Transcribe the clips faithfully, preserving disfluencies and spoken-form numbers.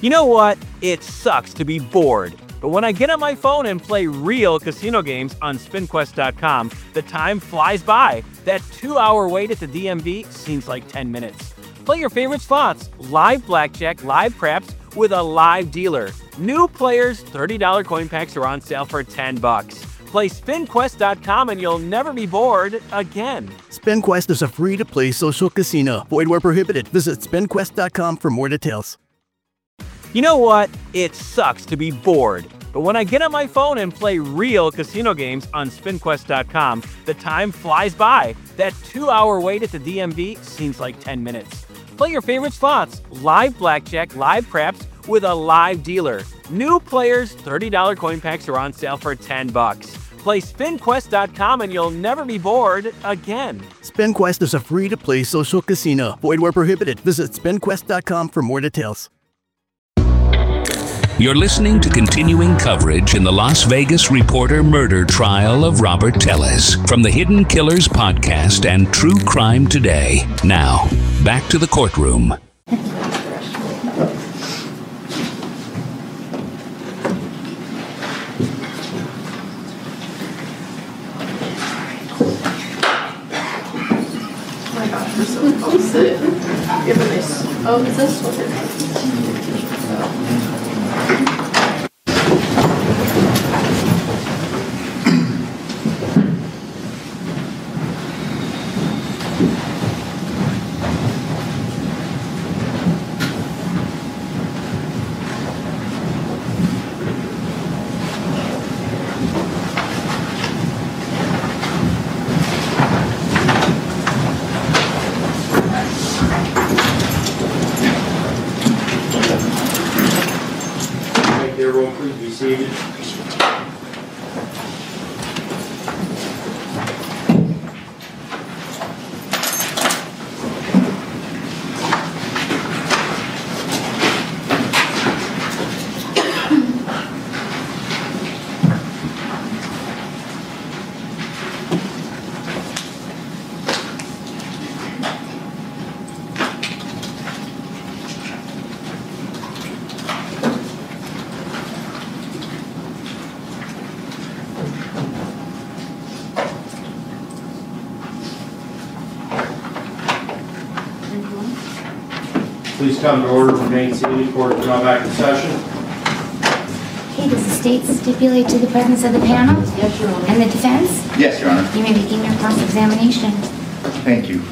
You know what? It sucks to be bored. But when I get on my phone and play real casino games on spin quest dot com, the time flies by. That two-hour wait at the D M V seems like ten minutes. Play your favorite slots, live blackjack, live craps, with a live dealer. New players, thirty dollars coin packs are on sale for ten bucks. Play spin quest dot com and you'll never be bored again. SpinQuest is a free-to-play social casino. Void where prohibited. Visit spin quest dot com for more details. You know what? It sucks to be bored. But when I get on my phone and play real casino games on spin quest dot com, the time flies by. That two-hour wait at the D M V seems like ten minutes. Play your favorite slots, live blackjack, live craps, with a live dealer. New players, thirty dollars coin packs are on sale for ten bucks. Play spin quest dot com and you'll never be bored again. SpinQuest is a free-to-play social casino. Void where prohibited. Visit spin quest dot com for more details. You're listening to continuing coverage in the Las Vegas reporter murder trial of Robert Tellez from the Hidden Killers podcast and True Crime Today. Now, back to the courtroom. Oh, sit. Give me this. Oh, is this what it is? Everyone, please be seated. Please come to order, remain seated, court is now back in session. Okay, does the state stipulate to the presence of the panel? Yes, Your Honor. And the defense? Yes, Your Honor. You may begin your cross-examination. Thank you.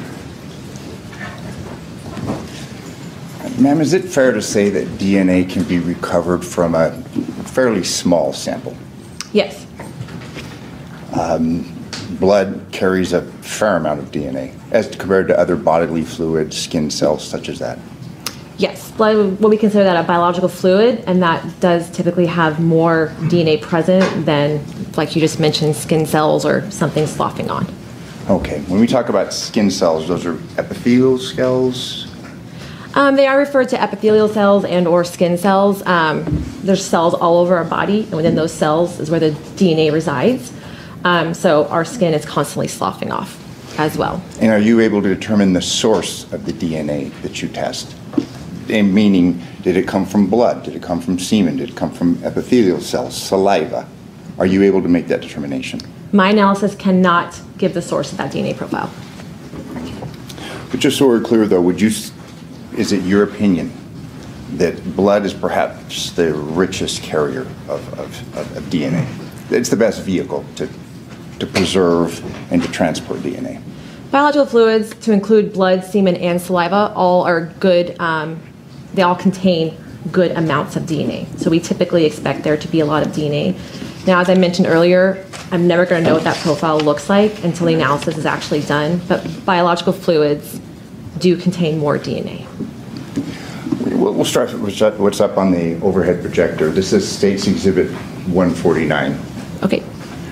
Ma'am, is it fair to say that D N A can be recovered from a fairly small sample? Yes. Um, blood carries a fair amount of D N A as compared to other bodily fluids, skin cells such as that. Yes, blood, what we consider that a biological fluid, and that does typically have more D N A present than, like you just mentioned, skin cells or something sloughing on. Okay, when we talk about skin cells, those are epithelial cells? Um, they are referred to epithelial cells and or skin cells. Um, there's cells all over our body, and within those cells is where the D N A resides. Um, so our skin is constantly sloughing off as well. And are you able to determine the source of the D N A that you test? And meaning, did it come from blood? Did it come from semen? Did it come from epithelial cells, saliva? Are you able to make that determination? My analysis cannot give the source of that D N A profile. But just so we're clear, though, would you, is it your opinion that blood is perhaps the richest carrier of, of, of, of D N A? It's the best vehicle to, to preserve and to transport D N A. Biological fluids, to include blood, semen, and saliva, all are good. Um, they all contain good amounts of D N A. So we typically expect there to be a lot of D N A. Now, as I mentioned earlier, I'm never going to know what that profile looks like until the analysis is actually done. But biological fluids do contain more D N A. We'll start with what's up on the overhead projector. This is State's Exhibit one forty-nine. Okay.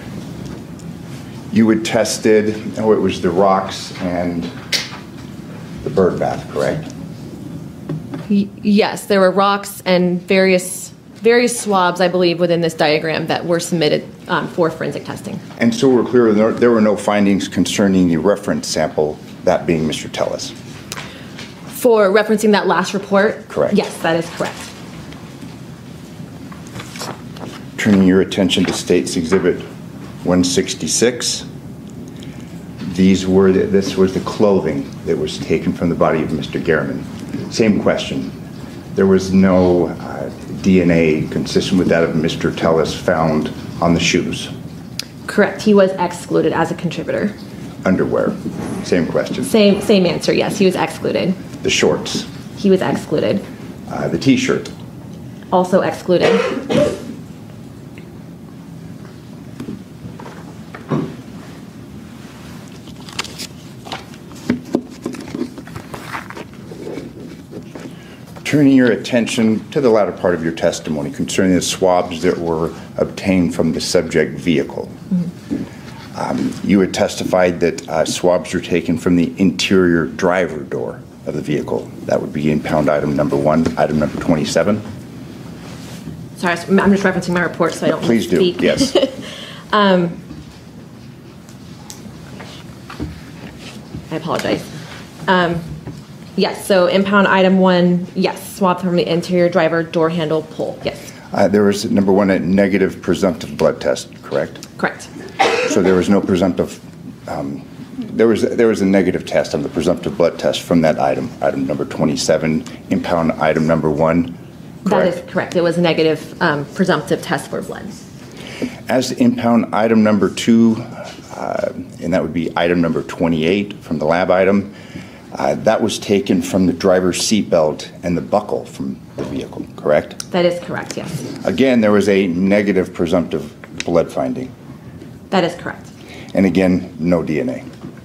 You had tested, oh, it was the rocks and the bird bath, correct? Y- yes, there were rocks and various various swabs, I believe, within this diagram that were submitted um, for forensic testing. And so we're clear, there, there were no findings concerning the reference sample, that being Mister Tellez. For referencing that last report? Correct. Yes, that is correct. Turning your attention to State's Exhibit one sixty-six. These were the, this was the clothing that was taken from the body of Mister Gehrman. Same question. There was no uh, D N A consistent with that of Mister Telles found on the shoes. Correct. He was excluded as a contributor. Underwear. Same question. Same same answer. Yes, he was excluded. The shorts. He was excluded. Uh, the T-shirt. Also excluded. Turning your attention to the latter part of your testimony concerning the swabs that were obtained from the subject vehicle. Mm-hmm. um, you had testified that uh, swabs were taken from the interior driver door of the vehicle. That would be impound item number one, item number twenty-seven. Sorry, I'm just referencing my report so I don't Please misspeak. do, yes. um, I apologize. Um, Yes, so impound item one, yes, swab from the interior driver door handle pull, yes. Uh, there was, number one, a negative presumptive blood test, correct? Correct. So there was no presumptive, um, there was there was a negative test on the presumptive blood test from that item, item number twenty-seven, impound item number one, correct? That is correct. It was a negative um, presumptive test for blood. As to impound item number two, uh, and that would be item number twenty-eight from the lab item, Uh, that was taken from the driver's seatbelt and the buckle from the vehicle, correct? That is correct, yes. Again, there was a negative presumptive blood finding. That is correct. And again, no D N A.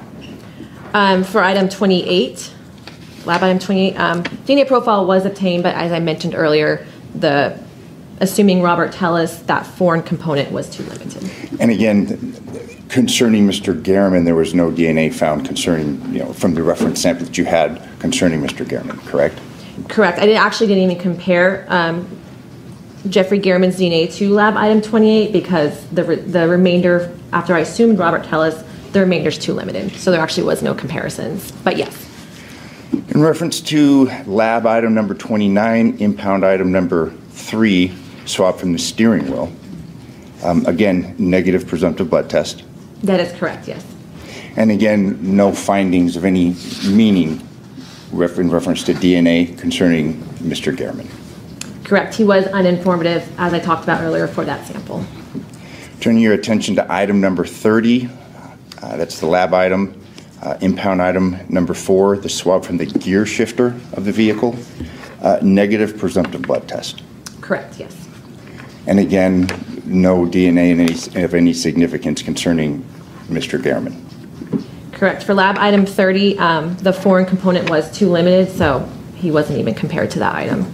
Um, for item twenty-eight, lab item twenty-eight, um, D N A profile was obtained, but as I mentioned earlier, the assuming Robert Telles, that foreign component was too limited. And again, concerning Mister Gehrman, there was no D N A found concerning, you know, from the reference sample that you had concerning Mister Gehrman, correct? Correct. I didn't, actually didn't even compare um, Jeffrey Gehrman's D N A to lab item twenty-eight because the re the remainder, after I assumed Robert Telles, the remainder is too limited. So there actually was no comparisons. But yes. In reference to lab item number twenty-nine, impound item number three, swab from the steering wheel. Um, again, negative presumptive blood test. That is correct, yes. And again, no findings of any meaning ref in reference to D N A concerning Mister Gehrman. Correct. He was uninformative, as I talked about earlier, for that sample. Turning your attention to item number thirty, uh, that's the lab item. Uh, impound item number four, the swab from the gear shifter of the vehicle. Uh, negative presumptive blood test. Correct, yes. And again, no D N A in any, of any significance concerning Mister Gehrman. Correct. For lab item thirty, um, the foreign component was too limited, so he wasn't even compared to that item.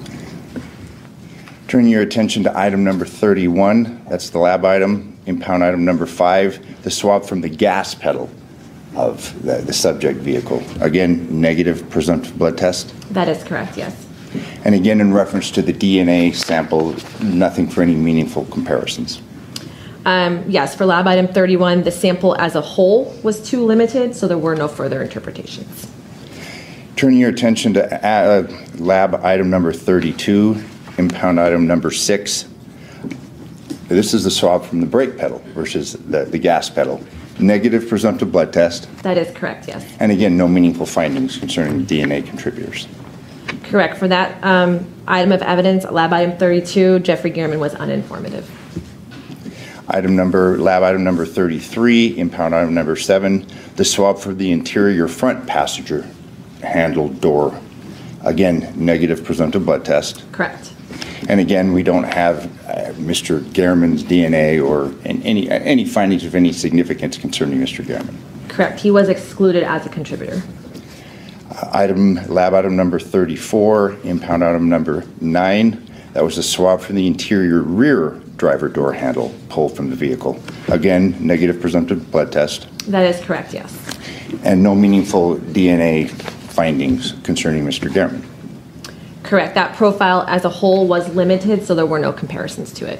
Turning your attention to item number thirty-one, that's the lab item. Impound item number five, the swab from the gas pedal of the, the subject vehicle. Again, negative presumptive blood test. That is correct, yes. And again, in reference to the D N A sample, nothing for any meaningful comparisons. Um, yes, for lab item thirty-one, the sample as a whole was too limited, so there were no further interpretations. Turning your attention to uh, lab item number thirty-two, impound item number six. This is the swab from the brake pedal versus the, the gas pedal. Negative presumptive blood test. That is correct, yes. And again, no meaningful findings concerning D N A contributors. Correct. For that um, item of evidence, lab item thirty-two, Jeffrey Gehrman was uninformative. Item number, lab item number thirty-three, impound item number seven, the swab for the interior front passenger handle door. Again, negative presumptive blood test. Correct. And again, we don't have uh, Mister Gehrman's D N A or any, any findings of any significance concerning Mister Gehrman. Correct. He was excluded as a contributor. Uh, item, lab item number thirty-four, impound item number nine, that was a swab from the interior rear driver door handle pulled from the vehicle. Again, negative presumptive blood test. That is correct, yes. And no meaningful D N A findings concerning Mister Gehrman. Correct. That profile as a whole was limited, so there were no comparisons to it.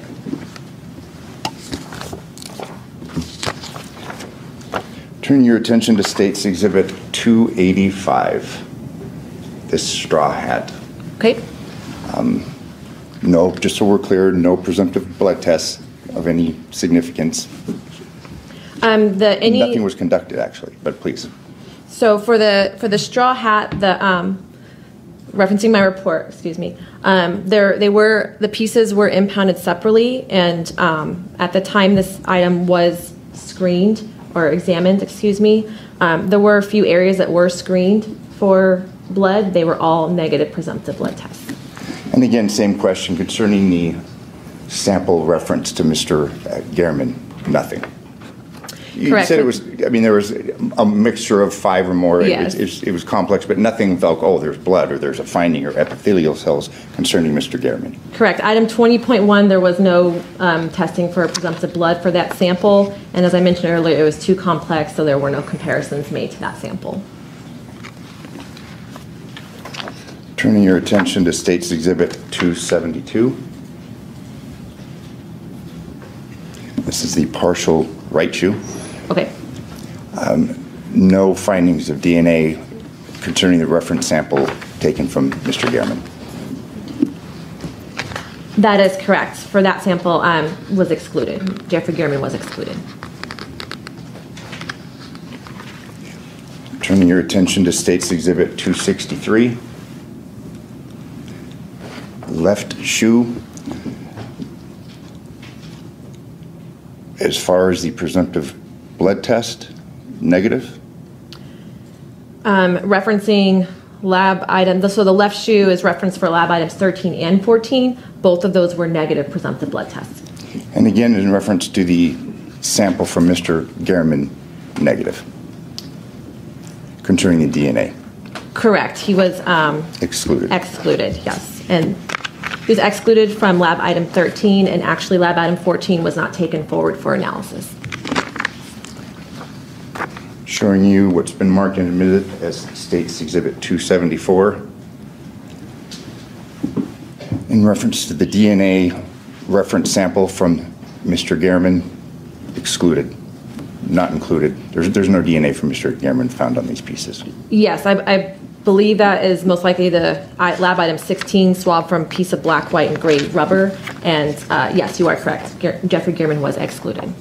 Turn your attention to State's Exhibit two eighty-five, this straw hat. Okay. Um, no, just so we're clear, no presumptive blood tests of any significance? Um, the any Nothing was conducted, actually, but please. So for the for the straw hat, the um, referencing my report, excuse me, um, there they were the pieces were impounded separately, and um, at the time this item was screened or examined, excuse me, um, there were a few areas that were screened for blood. They were all negative presumptive blood tests. And again, same question concerning the sample reference to Mister Gehrman. Nothing. You Correct. said it was, I mean, there was a mixture of five or more. Yes. It, it, it was complex, but nothing felt, oh, there's blood or there's a finding or epithelial cells concerning Mister Gehrman. Correct. Item twenty point one, there was no um, testing for presumptive blood for that sample. And as I mentioned earlier, it was too complex, so there were no comparisons made to that sample. Turning your attention to State's Exhibit two seventy-two. This is the partial right shoe. Okay. Um, no findings of D N A concerning the reference sample taken from Mister Gehrman. That is correct. For that sample, um, was excluded. Jeffrey Gehrman was excluded. Turning your attention to State's Exhibit two sixty-three. Left shoe. As far as the presumptive blood test, negative. Um, referencing lab items, so the left shoe is referenced for lab items thirteen and fourteen. Both of those were negative presumptive blood tests. And again, in reference to the sample from Mister Gehrman, negative. Concerning the D N A. Correct. He was um, Excluded. excluded, yes. And he was excluded from lab item thirteen, and actually lab item fourteen was not taken forward for analysis. Showing you what's been marked and admitted as State's Exhibit two seventy-four. In reference to the D N A reference sample from Mister Gehrman, excluded, not included. There's, there's no D N A from Mister Gehrman found on these pieces. Yes, I, I believe that is most likely the I- lab item sixteen swab from piece of black, white, and gray rubber. And uh, yes, you are correct. Ge- Jeffrey Gehrman was excluded.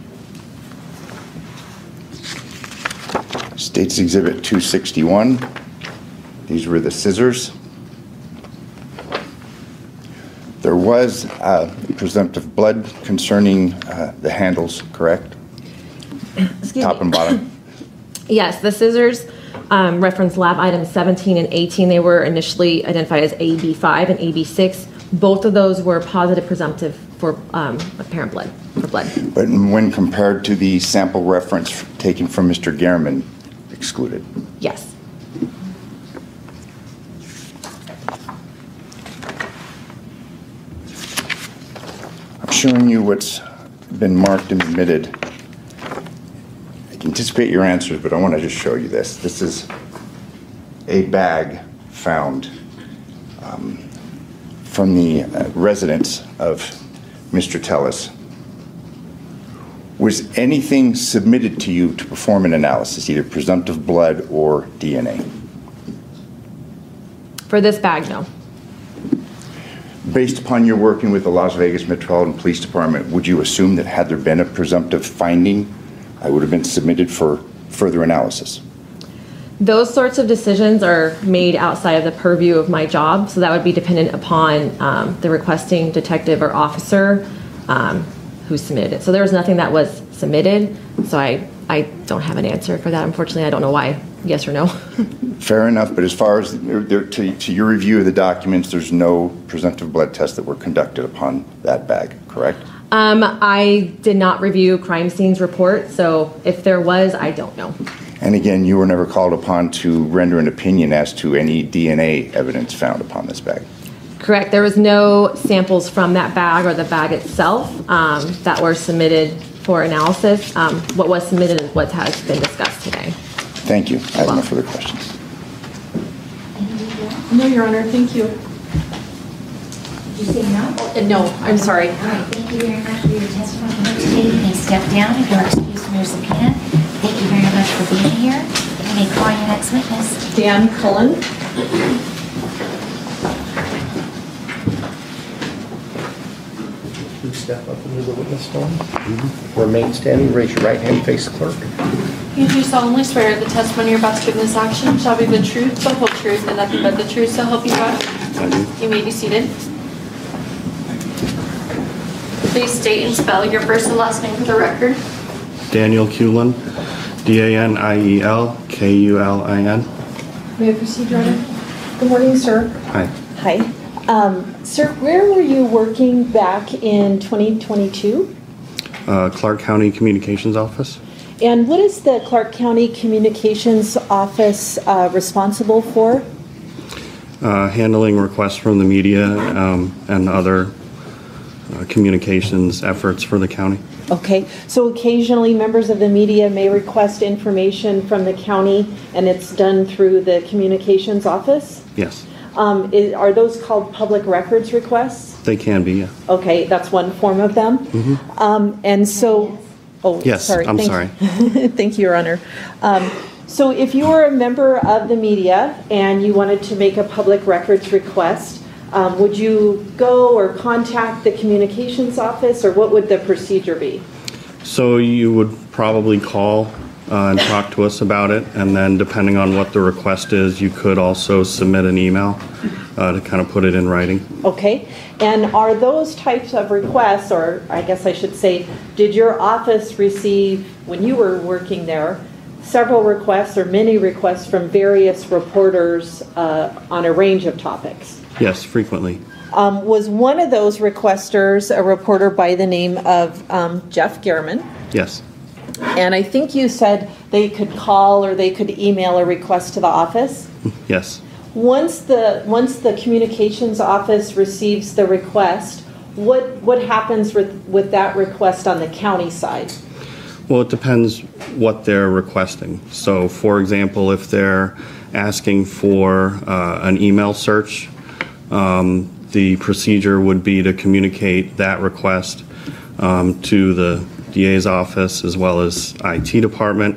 State's Exhibit two sixty-one. These were the scissors. There was uh, presumptive blood concerning uh, the handles, correct? Excuse Top me. and bottom. Yes, the scissors um, reference lab items seventeen and eighteen. They were initially identified as A B five and A B six. Both of those were positive presumptive for um, apparent blood, for blood. But when compared to the sample reference taken from Mister Gehrman, excluded. Yes. I'm showing you what's been marked and admitted. I can anticipate your answers, but I want to just show you this. This is a bag found um, from the uh, residence of Mister Telles. Was anything submitted to you to perform an analysis, either presumptive blood or D N A? For this bag, no. Based upon your working with the Las Vegas Metropolitan Police Department, would you assume that had there been a presumptive finding, I would have been submitted for further analysis? Those sorts of decisions are made outside of the purview of my job, so that would be dependent upon um, the requesting detective or officer um, who submitted it. So there was nothing that was submitted, so I, I don't have an answer for that. Unfortunately, I don't know why, yes or no. Fair enough, but as far as there, there, to, to your review of the documents, there's no presumptive blood tests that were conducted upon that bag, correct? Um, I did not review crime scenes report, so if there was, I don't know. And again, you were never called upon to render an opinion as to any D N A evidence found upon this bag? Correct. There was no samples from that bag or the bag itself um, that were submitted for analysis. Um, what was submitted is what has been discussed today. Thank you. I have no further questions. No, Your Honor, thank you. Did you say no? Uh, No, I'm sorry. All right, thank you very much for your testimony here today. You may step down if you're excused from your subpoena. Thank you very much for being here. You may call your next witness. Dan Cullen. Please step up into the witness stand. Remain standing. Raise your right hand. Face the clerk. You do solemnly swear the testimony you're about to give in this action shall be the truth, the whole truth, and nothing but the truth, so help you God? I do. You may be seated. Please state and spell your first and last name for the record. Daniel Kulin, D A N I E L K U L I N. May I proceed, Your Honor? Good morning, sir. Hi. Hi. Um, sir, where were you working back in twenty twenty-two? Uh, Clark County Communications Office. And what is the Clark County Communications Office uh, responsible for? Uh, handling requests from the media um, and other uh, communications efforts for the county. Okay, so occasionally members of the media may request information from the county, and it's done through the Communications Office? Yes. Um, is, are those called public records requests? They can be, yeah. Okay, that's one form of them. Mm-hmm. Um, and so, oh, yes, sorry. I'm Thank sorry. Thank you, Your Honor. Um, so if you were a member of the media and you wanted to make a public records request, um, would you go or contact the communications office, or what would the procedure be? So you would probably call uh, and talk to us about it, and then depending on what the request is, you could also submit an email uh, to kind of put it in writing. Okay, and are those types of requests, or I guess I should say, did your office receive, when you were working there, several requests or many requests from various reporters uh, on a range of topics? Yes, frequently. Um, was one of those requesters a reporter by the name of um, Jeff Gehrman? Yes. And I think you said they could call or they could email a request to the office? Yes. Once the once the communications office receives the request, what what happens with, with that request on the county side? Well, it depends what they're requesting. So, for example, if they're asking for uh, an email search, um, the procedure would be to communicate that request um, to the D A's office as well as I T department,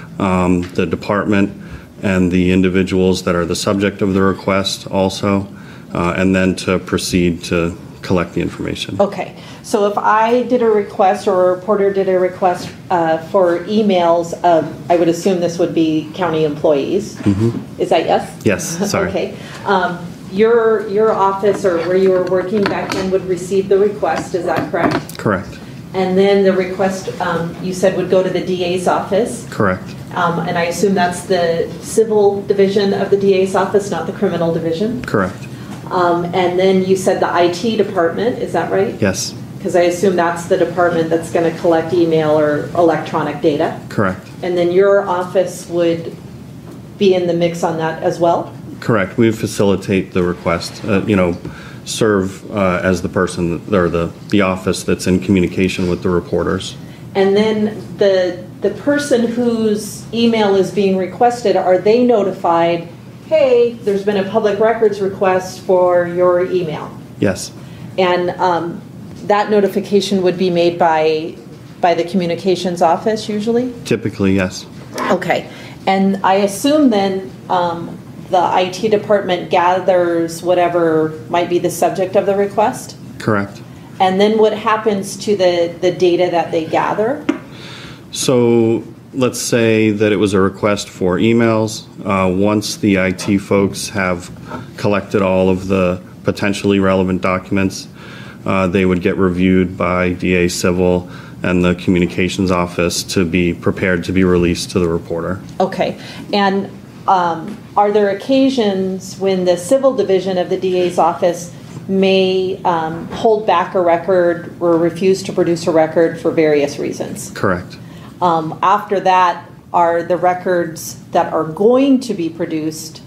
um, the department, and the individuals that are the subject of the request also, uh, and then to proceed to collect the information. Okay, so if I did a request or a reporter did a request uh, for emails of, I would assume this would be county employees. Mm-hmm. Is that yes? Yes, sorry. Okay. Um, your your office or where you were working back then would receive the request, is that correct? Correct. And then the request, um, you said, would go to the D A's office? Correct. Um, and I assume that's the civil division of the D A's office, not the criminal division? Correct. Um, and then you said the I T department, is that right? Yes. Because I assume that's the department that's going to collect email or electronic data? Correct. And then your office would be in the mix on that as well? Correct. We facilitate the request, uh, you know, serve uh, as the person that, or the, the office that's in communication with the reporters. And then the the person whose email is being requested, are they notified, hey, there's been a public records request for your email? Yes. And um, that notification would be made by by the communications office usually? Typically, yes. Okay. And I assume then um, the I T department gathers whatever might be the subject of the request? Correct. And then what happens to the, the data that they gather? So let's say that it was a request for emails. Uh, once the I T folks have collected all of the potentially relevant documents, uh, they would get reviewed by D A Civil and the communications office to be prepared to be released to the reporter. Okay. And um, are there occasions when the civil division of the D A's office may um, hold back a record or refuse to produce a record for various reasons? Correct. Um, after that, are the records that are going to be produced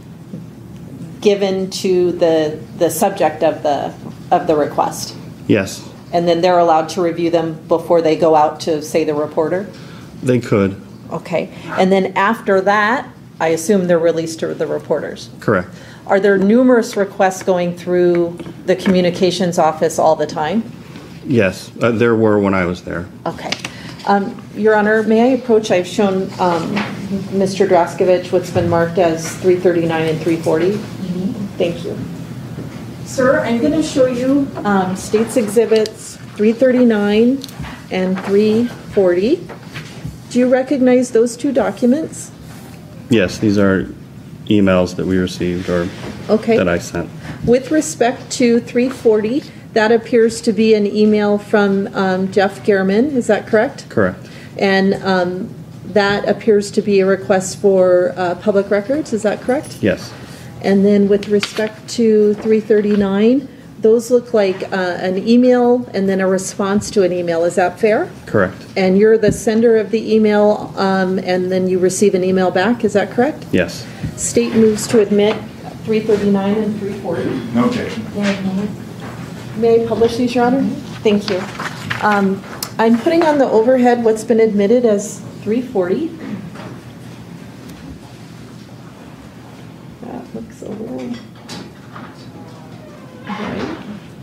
given to the the subject of the of the request? Yes. And then they're allowed to review them before they go out to, say, the reporter? They could. Okay. And then after that, I assume they're released to the reporters? Correct. Are there numerous requests going through the communications office all the time? Yes, uh, there were when I was there. Okay. Um, Your Honor, may I approach? I've shown um, Mister Draskevich what's been marked as three thirty-nine and three forty. Mm-hmm. Thank you. Sir, I'm going to show you um, State's Exhibits three thirty-nine and three forty. Do you recognize those two documents? Yes, these are emails that we received or Okay. that I sent. With respect to three forty, that appears to be an email from um, Jeff Gehrman, is that correct? Correct. And um, that appears to be a request for uh, public records, is that correct? Yes. And then with respect to three thirty-nine, those look like uh, an email and then a response to an email, is that fair? Correct. And you're the sender of the email um, and then you receive an email back, is that correct? Yes. State moves to admit three thirty-nine and three forty. No objection. May I publish these, Your Honor? Thank you. Um, I'm putting on the overhead what's been admitted as three forty. That looks a little... right.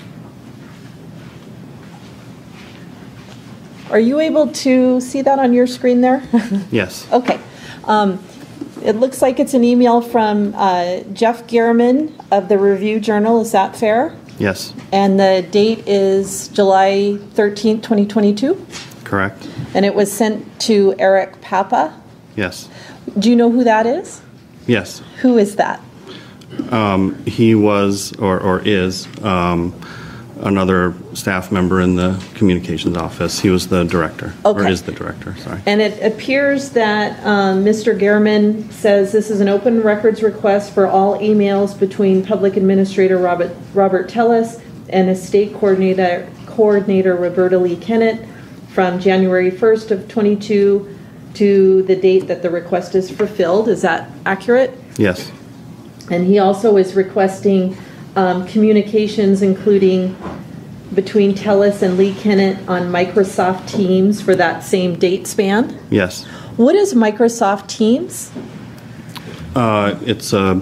Are you able to see that on your screen there? Yes. Okay. Um, It looks like it's an email from uh, Jeff Gehrman of the Review Journal. Is that fair? Yes. And the date is July thirteenth, twenty twenty-two? Correct. And it was sent to Eric Papa? Yes. Do you know who that is? Yes. Who is that? Um, he was or, or is um, another staff member in the communications office. He was the director, or Okay. is the director, sorry. And it appears that um, Mister Gehrman says this is an open records request for all emails between Public Administrator Robert, Robert Tellis and Estate Coordinator, Coordinator Roberta Lee Kennett from January first of twenty-two to the date that the request is fulfilled. Is that accurate? Yes. And he also is requesting um, communications, including between Tellis and Lee Kennett on Microsoft Teams for that same date span. Yes. What is Microsoft Teams? Uh, it's a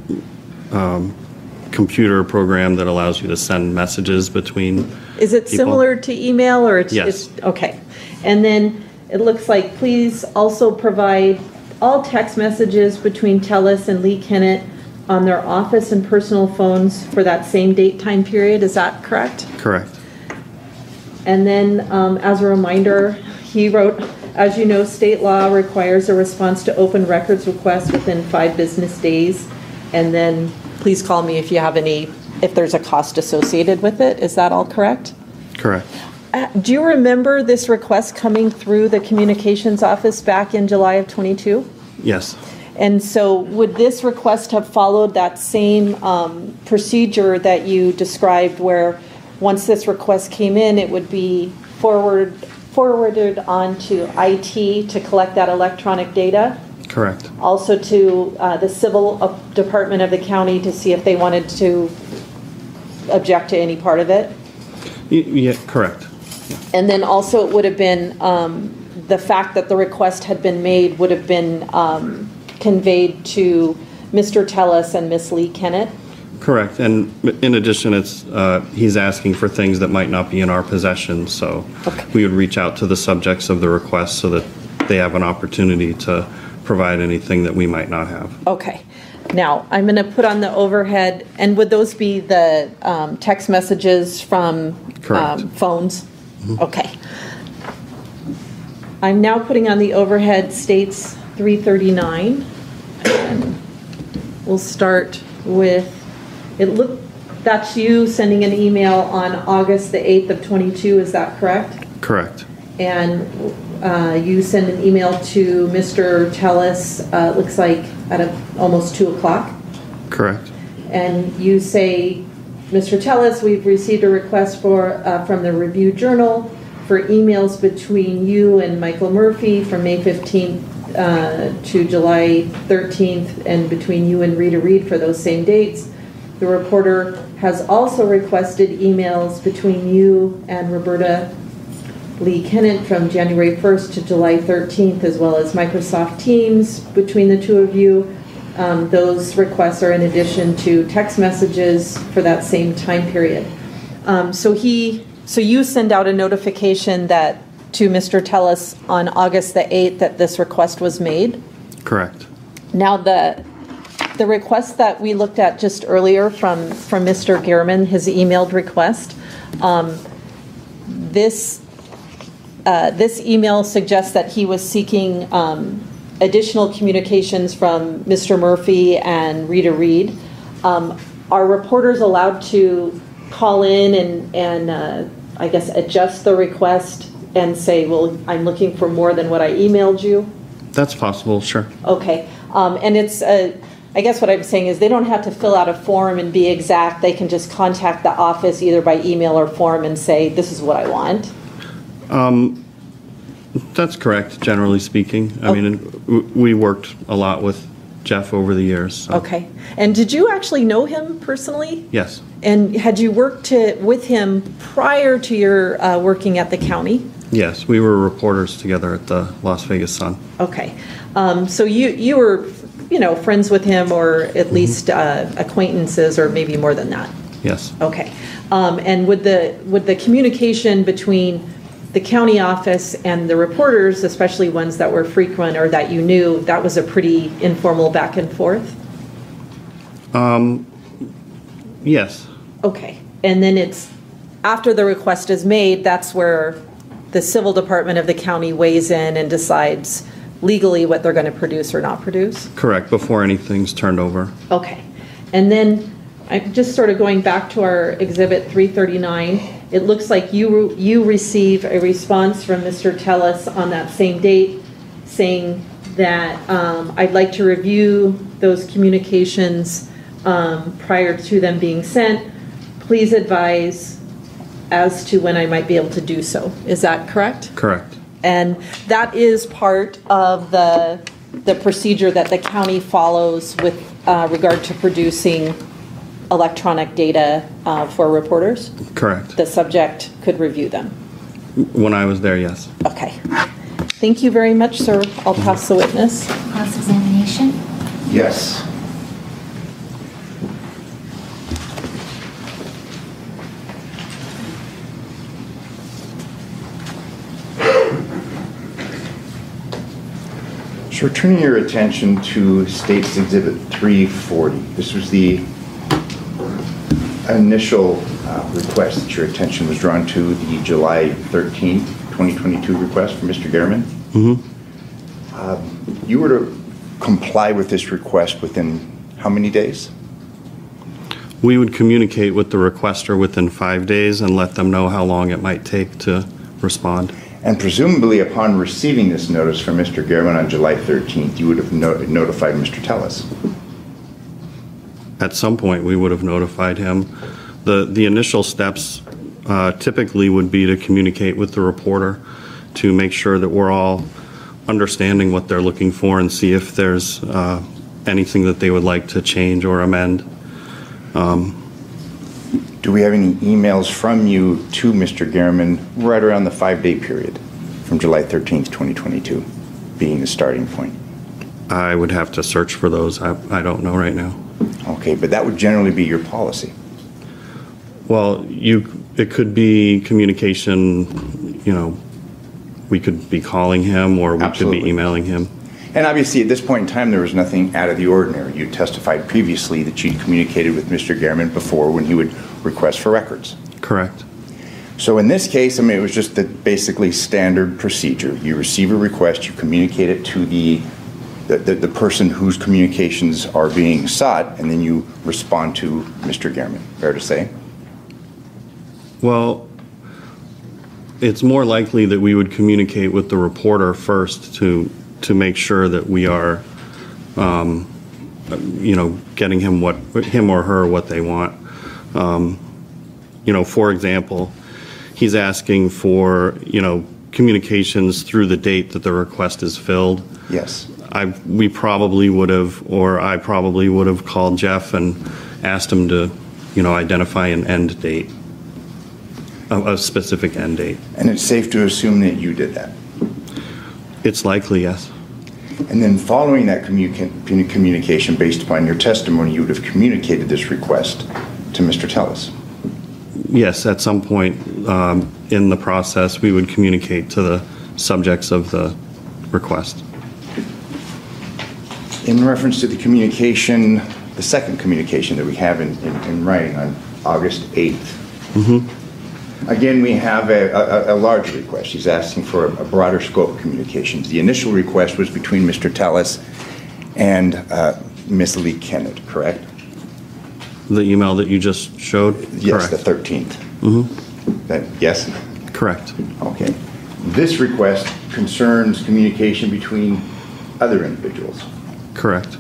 um, computer program that allows you to send messages between Is it people. similar to email or it's, Yes. it's okay? And then it looks like please also provide all text messages between Tellis and Lee Kennett on their office and personal phones for that same date time period. Is that correct? Correct. And then, um, as a reminder, he wrote, as you know, state law requires a response to open records requests within five business days. And then please call me if you have any, if there's a cost associated with it. Is that all correct? Correct. Uh, do you remember this request coming through the communications office back in July of twenty-two? Yes. And so would this request have followed that same um, procedure that you described where once this request came in, it would be forward, forwarded on to I T to collect that electronic data? Correct. Also to uh, the civil uh, department of the county to see if they wanted to object to any part of it? Y- Yeah, correct. And then also it would have been, um, the fact that the request had been made would have been um, conveyed to Mister Tellis and Miss Lee Kennett? Correct. And in addition, it's, uh, he's asking for things that might not be in our possession, so we would reach out to the subjects of the request so that they have an opportunity to provide anything that we might not have. Okay. Now, I'm going to put on the overhead, and would those be the um, text messages from Correct. um, phones? Okay. I'm now putting on the overhead states three thirty-nine. And we'll start with, it look, that's you sending an email on August the eighth of twenty-two, is that correct? Correct. And uh, you send an email to Mister Tellis, uh, looks like at a, almost two o'clock. Correct. And you say, Mister Tellis, we've received a request for uh, from the Review Journal for emails between you and Michael Murphy from May fifteenth uh, to July thirteenth, and between you and Rita Reed for those same dates. The reporter has also requested emails between you and Roberta Lee Kennett from January first to July thirteenth, as well as Microsoft Teams between the two of you. Um, those requests are in addition to text messages for that same time period. Um, so he, so you send out a notification that to Mister Tellis on August the eighth that this request was made. Correct. Now the the request that we looked at just earlier from from Mister Gehrman, his emailed request. Um, this, uh, this email suggests that he was seeking um, additional communications from Mister Murphy and Rita Reed. Um, Are reporters allowed to call in and, and uh, I guess, adjust the request and say, well, I'm looking for more than what I emailed you? That's possible, sure. Okay. Um, and it's, uh, I guess what I'm saying is they don't have to fill out a form and be exact. They can just contact the office either by email or form and say, this is what I want. Um, that's correct, generally speaking. I Oh. mean, w- we worked a lot with Jeff over the years. So. Okay. And did you actually know him personally? Yes. And had you worked to, with him prior to your uh, working at the county? Yes, we were reporters together at the Las Vegas Sun. Okay. Um, so you, you were, you know, friends with him or at least uh, acquaintances or maybe more than that? Yes. Okay. Um, and would the, would the communication between the county office and the reporters, especially ones that were frequent or that you knew, that was a pretty informal back and forth? Um, yes. Okay. And then it's, after the request is made, that's where the civil department of the county weighs in and decides legally what they're going to produce or not produce? Correct, before anything's turned over. Okay. And then, I'm just sort of going back to our exhibit three thirty-nine, it looks like you you receive a response from Mister Tellis on that same date saying that um, I'd like to review those communications um, prior to them being sent. Please advise as to when I might be able to do so. Is that correct? Correct. And that is part of the, the procedure that the county follows with uh, regard to producing electronic data uh, for reporters? Correct. The subject could review them. When I was there, yes. Okay. Thank you very much, sir. I'll pass the witness. Cross-examination? Yes. So we're turning your attention to State's Exhibit three forty. This was the initial uh, request that your attention was drawn to, the July thirteenth, twenty twenty-two request from Mister Gehrman. Mm-hmm. Uh, you were to comply with this request within how many days? We would communicate with the requester within five days and let them know how long it might take to respond. And presumably upon receiving this notice from Mister Gehrman on July thirteenth, you would have no- notified Mister Tellis. At some point, we would have notified him. The, the initial steps uh, typically would be to communicate with the reporter to make sure that we're all understanding what they're looking for and see if there's uh, anything that they would like to change or amend. Um, Do we have any emails from you to Mister Gehrman right around the five-day period from July thirteenth, twenty twenty-two, being the starting point? I would have to search for those. I, I don't know right now. Okay, but that would generally be your policy. Well, you, it could be communication, you know, we could be calling him or we Absolutely. could be emailing him. And obviously, at this point in time, there was nothing out of the ordinary. You testified previously that you'd communicated with Mister Gehrman before when he would request for records. Correct. So in this case, I mean, it was just the basically standard procedure. You receive a request, you communicate it to the, the, the, the person whose communications are being sought, and then you respond to Mister Gehrman. Fair to say? Well, it's more likely that we would communicate with the reporter first to to make sure that we are, um, you know, getting him what him or her what they want. Um, you know, for example, he's asking for, you know, communications through the date that the request is filled. Yes. I we probably would have, or I probably would have called Jeff and asked him to, you know, identify an end date, a, a specific end date. And it's safe to assume that you did that? It's likely, yes. And then following that communica- communication, based upon your testimony, you would have communicated this request to Mister Tellis? Yes, at some point um, in the process, we would communicate to the subjects of the request. In reference to the communication, the second communication that we have in, in, in writing on August eighth, Mm-hmm. Again, we have a, a, a larger request. She's asking for a broader scope of communications. The initial request was between Mister Tellis and uh, Miz Lee Kennett, correct? The email that you just showed? Yes, Correct. the thirteenth. Mm-hmm. That, yes? Correct. Okay. This request concerns communication between other individuals. Correct.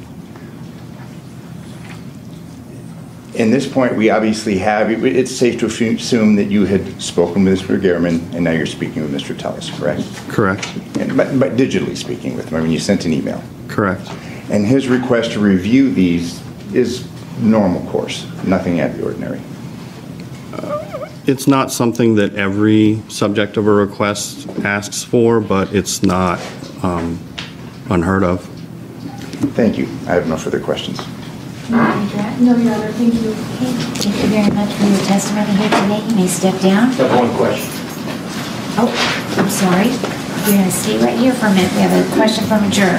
In this point, we obviously have, it's safe to assume that you had spoken with Mister Gehrman and now you're speaking with Mister Tellis, correct? Correct. And, but, but digitally speaking with him, I mean, you sent an email. Correct. And his request to review these is normal course, nothing out of the ordinary. Uh, it's not something that every subject of a request asks for, but it's not um, unheard of. Thank you. I have no further questions. No, Your Honor, thank you. Okay, thank you very much for your testimony here today. You may step down. I have one question. Oh, I'm sorry. You're going to stay right here for a minute. We have a question from a juror.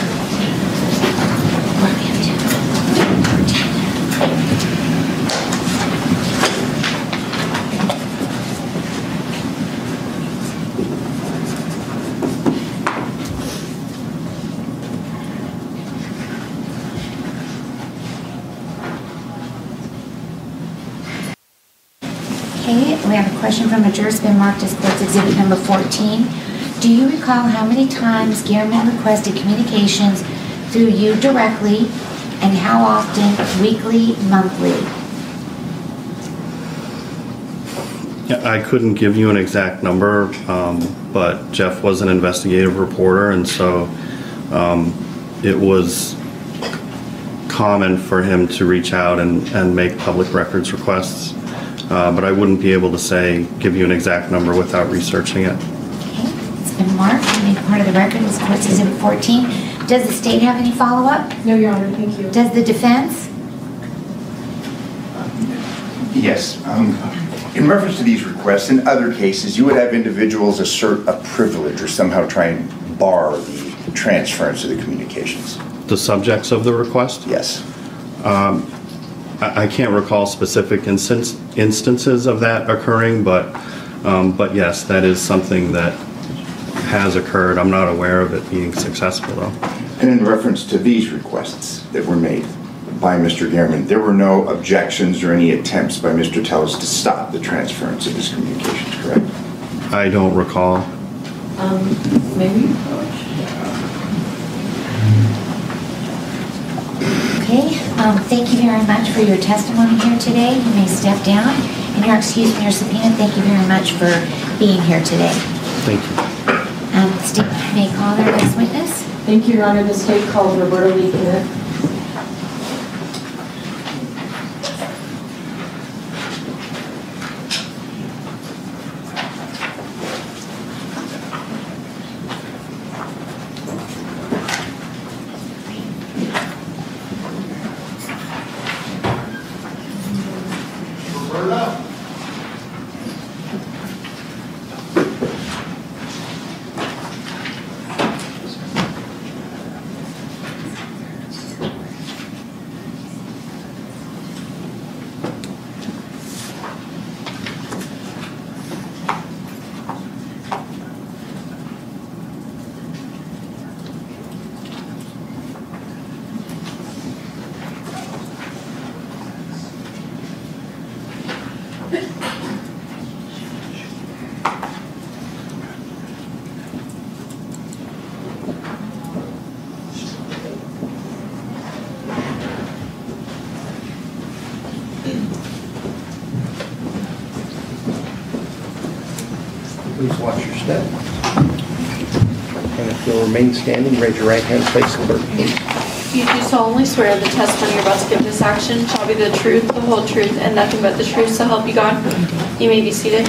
Okay, we have a question from a juror. It's been marked as court's exhibit number fourteen. Do you recall how many times Gehrman requested communications through you directly, and how often, weekly, monthly? Yeah, I couldn't give you an exact number, um, but Jeff was an investigative reporter, and so um, it was common for him to reach out and, and make public records requests. Uh, but I wouldn't be able to say, give you an exact number without researching it. Okay, it's been marked and made part of the record as court's exhibit fourteen. Does the state have any follow-up? No, Your Honor, thank you. Does the defense? Yes. Um, in reference to these requests, in other cases, you would have individuals assert a privilege or somehow try and bar the transference of the communications. The subjects of the request? Yes. Um, I, I can't recall specific instance, instances of that occurring, but um, but yes, that is something that has occurred. I'm not aware of it being successful, though. And in reference to these requests that were made by Mister Gehrman, there were no objections or any attempts by Mister Tellis to stop the transference of his communications, correct? I don't recall. Um, maybe. Okay, um, thank you very much for your testimony here today. You may step down. And you're excused from your subpoena. Thank you very much for being here today. Thank you. Um, Steve, you may call our next witness. Thank you, Your Honor. The state calls Roberta Lee Kennett. Please watch your step. And if you'll remain standing, raise your right hand, face the clerk, please. You do solemnly swear the testimony you're about to give this action shall be the truth, the whole truth, and nothing but the truth, so help you God. You may be seated.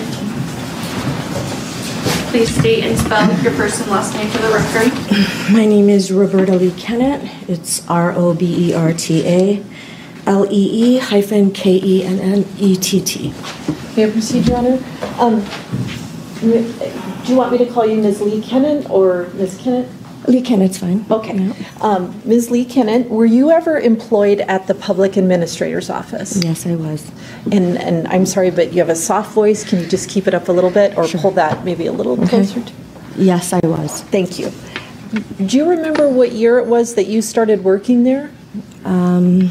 Please state and spell your first and last name for the record. My name is Roberta Lee Kennett. It's R O B E R T A L E E hyphen K E N N E T T. May I proceed, Your Honor? Um, do you want me to call you Miz Lee Kennett or Miz Kennett? Lee Kennett's fine. Okay. Yeah. Um, Miz Lee Kennett, were you ever employed at the Public Administrator's Office? Yes, I was. And, and I'm sorry, but you have a soft voice. Can you just keep it up a little bit or Sure. pull that maybe a little Okay. closer? To... Yes, I was. Thank you. Do you remember what year it was that you started working there? Um,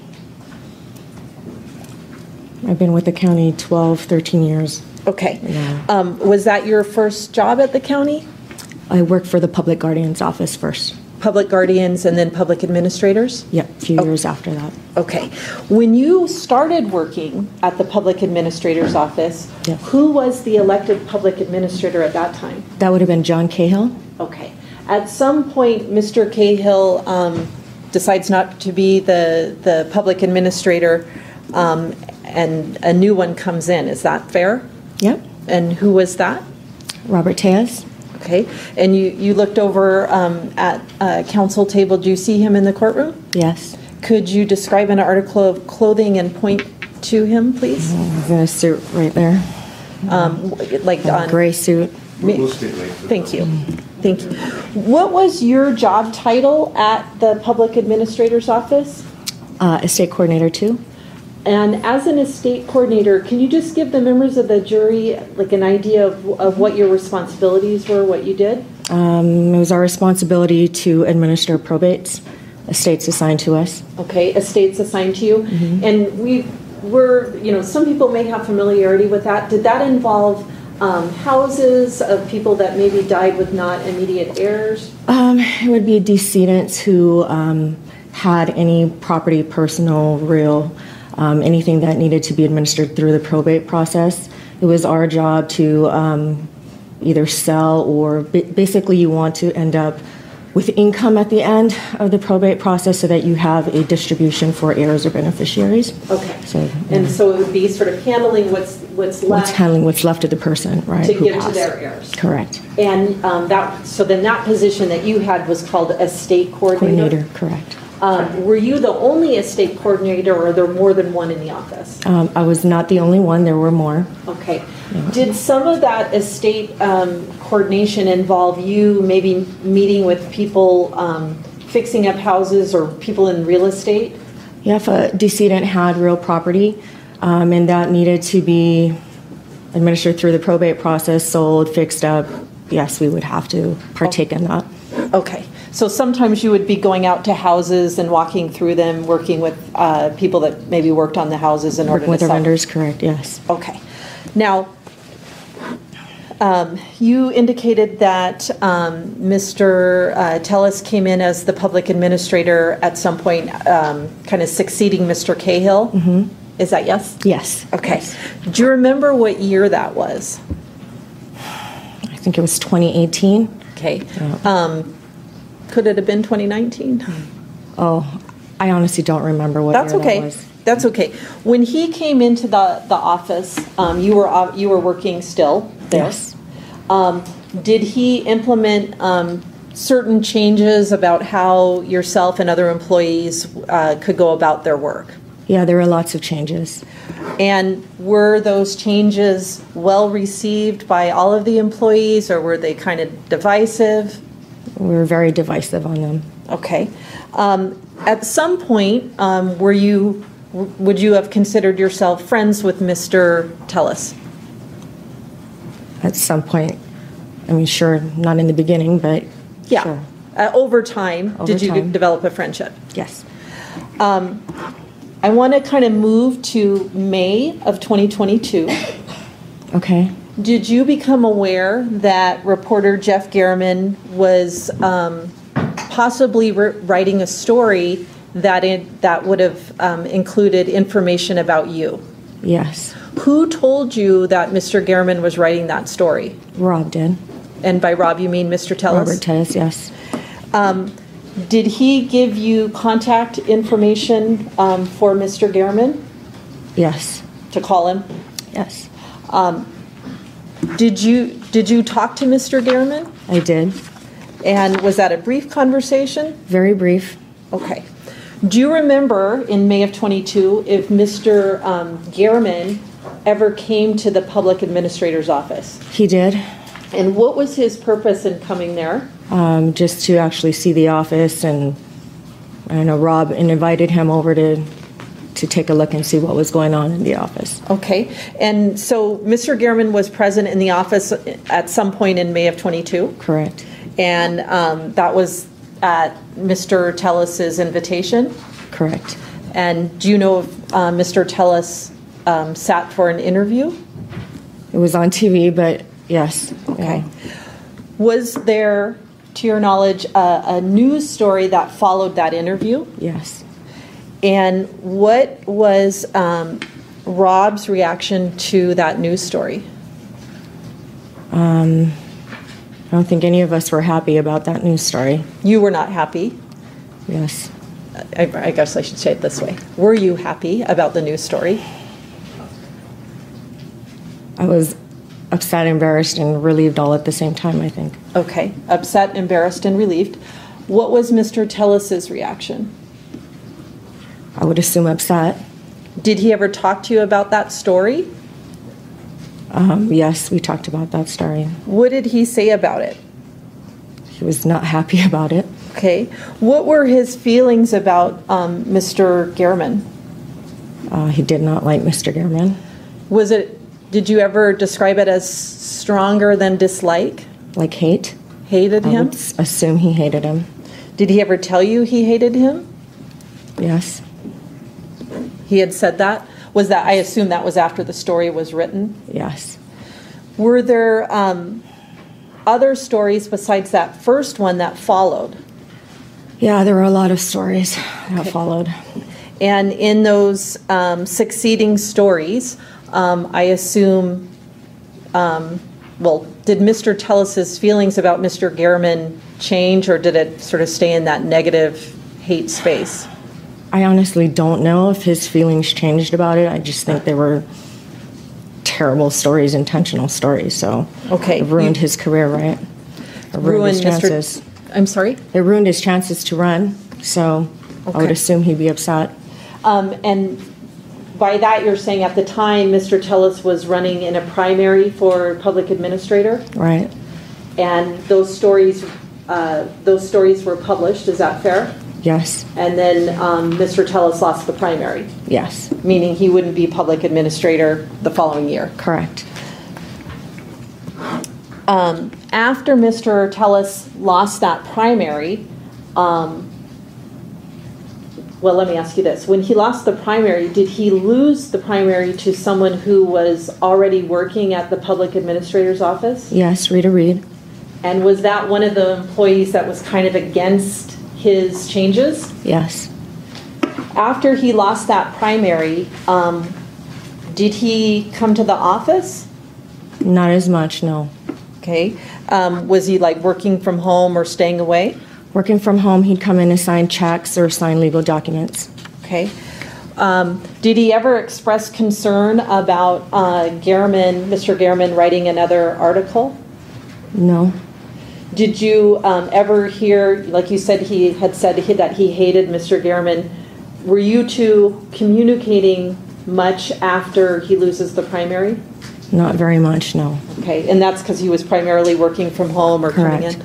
I've been with the county twelve, thirteen years. Okay. Yeah. Um, was that your first job at the county? I worked for the Public Guardian's office first. Public guardians and then public administrators? Yep, a few years after that. Okay. When you started working at the Public Administrator's Office, Yeah. who was the elected public administrator at that time? That would have been John Cahill. Okay. At some point, Mister Cahill um, decides not to be the, the public administrator, um, and a new one comes in. Is that fair? Yep. And who was that? Robert Tejas. Okay. And you, you looked over um, at a council table. Do you see him in the courtroom? Yes. Could you describe an article of clothing and point to him, please? He's in a suit right there. Um, like A on gray suit. Thank you. Thank you. What was your job title at the Public Administrator's Office? Uh, estate coordinator two. And as an estate coordinator, can you just give the members of the jury like an idea of, of what your responsibilities were, what you did? Um, it was our responsibility to administer probates, estates assigned to us. Okay, estates assigned to you. Mm-hmm. And we were, you know, some people may have familiarity with that. Did that involve um, houses of people that maybe died with not immediate heirs? Um, it would be decedents who um, had any property, personal, real, um, anything that needed to be administered through the probate process. It was our job to um, either sell or ba- basically you want to end up with income at the end of the probate process so that you have a distribution for heirs or beneficiaries. Okay. So, And yeah. so it would be sort of handling what's what's What's left handling what's left of the person, right? to who give to passed. their heirs. Correct. And um, that, so then that position that you had was called estate coordinator? Coordinator, correct. Um, Were you the only estate coordinator, or are there more than one in the office? Um, I was not the only one, there were more. Okay. Did some of that estate um, coordination involve you maybe meeting with people um, fixing up houses or people in real estate? Yeah, if a decedent had real property um, and that needed to be administered through the probate process, sold, fixed up, yes, we would have to partake in that. Okay. So sometimes you would be going out to houses and walking through them, working with uh, people that maybe worked on the houses in order Working with to the sell. vendors, correct, yes. Okay. Now, um, you indicated that um, Mister Uh, Tellis came in as the public administrator at some point, um, kind of succeeding Mister Cahill. Mm-hmm. Is that yes? Yes. Okay. Yes. Do you remember what year that was? I think it was twenty eighteen. Okay. Yeah. Um, could it have been twenty nineteen? Oh, I honestly don't remember what That's year okay. that was. That's okay. When he came into the, the office, um, you were uh, you were working still there. Yes. Um, did he implement um, certain changes about how yourself and other employees uh, could go about their work? Yeah, there were lots of changes. And were those changes well received by all of the employees, or were they kind of divisive? We were very divisive on them. Okay. Um, at some point, um, were you would you have considered yourself friends with Mister Tellis? At some point, I mean, sure, not in the beginning, but Yeah. sure. Uh, over time, Over did you time. develop a friendship? Yes. Um, I want to kind of move to May of twenty twenty-two. Okay. Did you become aware that reporter Jeff Garriman was um, possibly re- writing a story that it, that would have um, included information about you? Yes. Who told you that Mister Garriman was writing that story? Rob did. And by Rob, you mean Mister Tellis? Robert Tellis, yes. Um, did he give you contact information um, for Mister Garriman Yes. to call him? Yes. Um, did you did you talk to Mister Garriman? I did. And was that a brief conversation? Very brief. Okay. Do you remember in May of twenty-two if Mister Um, Garriman ever came to the public administrator's office? He did. And what was his purpose in coming there? um, just to actually see the office, and I don't know, Rob invited him over to to take a look and see what was going on in the office. Okay, and so Mister Gehrman was present in the office at some point in May of twenty-two? Correct. And um, that was at Mister Tellis's invitation? Correct. And do you know if uh, Mister Tellis um, sat for an interview? It was on T V, but yes. Okay. Yeah. Was there, to your knowledge, a, a news story that followed that interview? Yes. And what was um, Rob's reaction to that news story? Um, I don't think any of us were happy about that news story. You were not happy? Yes. I, I guess I should say it this way. Were you happy about the news story? I was upset, embarrassed, and relieved all at the same time, I think. Okay. Upset, embarrassed, and relieved. What was Mister Tellis's reaction? I would assume upset. Did he ever talk to you about that story? Um, yes, we talked about that story. What did he say about it? He was not happy about it. Okay. What were his feelings about um, Mister Gehrman? Uh, he did not like Mister Gehrman. Was it, did you ever describe it as stronger than dislike? Like hate? Hated him? I would s- assume he hated him. Did he ever tell you he hated him? Yes. He had said that? Was that, I assume that was after the story was written? Yes. Were there um, other stories besides that first one that followed? Yeah, there were a lot of stories that Okay. followed. And in those um, succeeding stories, um, I assume, um, well, did Mister Tellis's feelings about Mister Gehrman change, or did it sort of stay in that negative hate space? I honestly don't know if his feelings changed about it. I just think they were terrible stories, intentional stories. So okay, it ruined you, his career, right? It ruined, ruined his chances. Mister I'm sorry? It ruined his chances to run. So Okay. I would assume he'd be upset. Um, and by that, you're saying at the time, Mister Tellis was running in a primary for public administrator, Right. and those stories, uh, those stories were published. Is that fair? Yes. And then um, Mister Tellis lost the primary, Yes. meaning he wouldn't be public administrator the following year. Correct. Um, after Mister Tellis lost that primary, um, well, let me ask you this. When he lost the primary, did he lose the primary to someone who was already working at the public administrator's office? Yes, Rita Reed. And was that one of the employees that was kind of against his changes? Yes. After he lost that primary, um, did he come to the office? Not as much, no. Okay. Um, was he like working from home or staying away? Working from home, he'd come in and sign checks or sign legal documents. Okay. Um, did he ever express concern about uh, Gehrman, Mister Gehrman writing another article? No. Did you um, ever hear, like you said, he had said he, that he hated Mister Gehrman. Were you two communicating much after he loses the primary? Not very much, no. Okay, and that's because he was primarily working from home or Correct. coming in?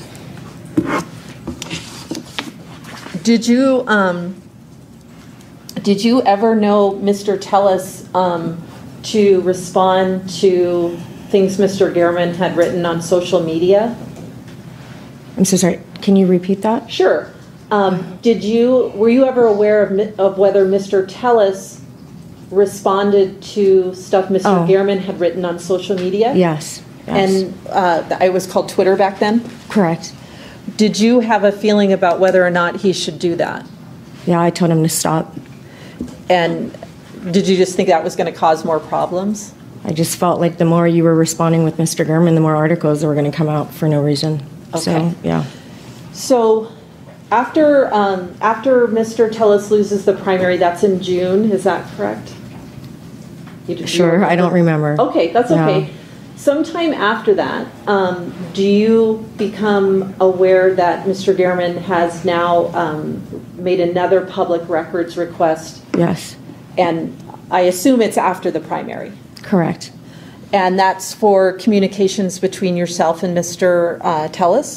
Did you, um, did you ever know Mister Tellis um, to respond to things Mister Gehrman had written on social media? I'm so sorry. Can you repeat that? Sure. Um, did you, were you ever aware of, mi- of whether Mister Tellis responded to stuff Mister Oh. Gehrman had written on social media? Yes. yes. And uh, it was called Twitter back then? Correct. Did you have a feeling about whether or not he should do that? Yeah, I told him to stop. And did you just think that was going to cause more problems? I just felt like the more you were responding with Mister Gehrman, the more articles were going to come out for no reason. Okay. So, yeah. So after um, after Mister Tellis loses the primary, that's in June, is that correct? You, do you Sure, I don't remember. Okay, that's Yeah. okay. Sometime after that, um, do you become aware that Mister Gehrman has now um, made another public records request? Yes. And I assume it's after the primary. Correct. And that's for communications between yourself and Mister Uh, Tellis?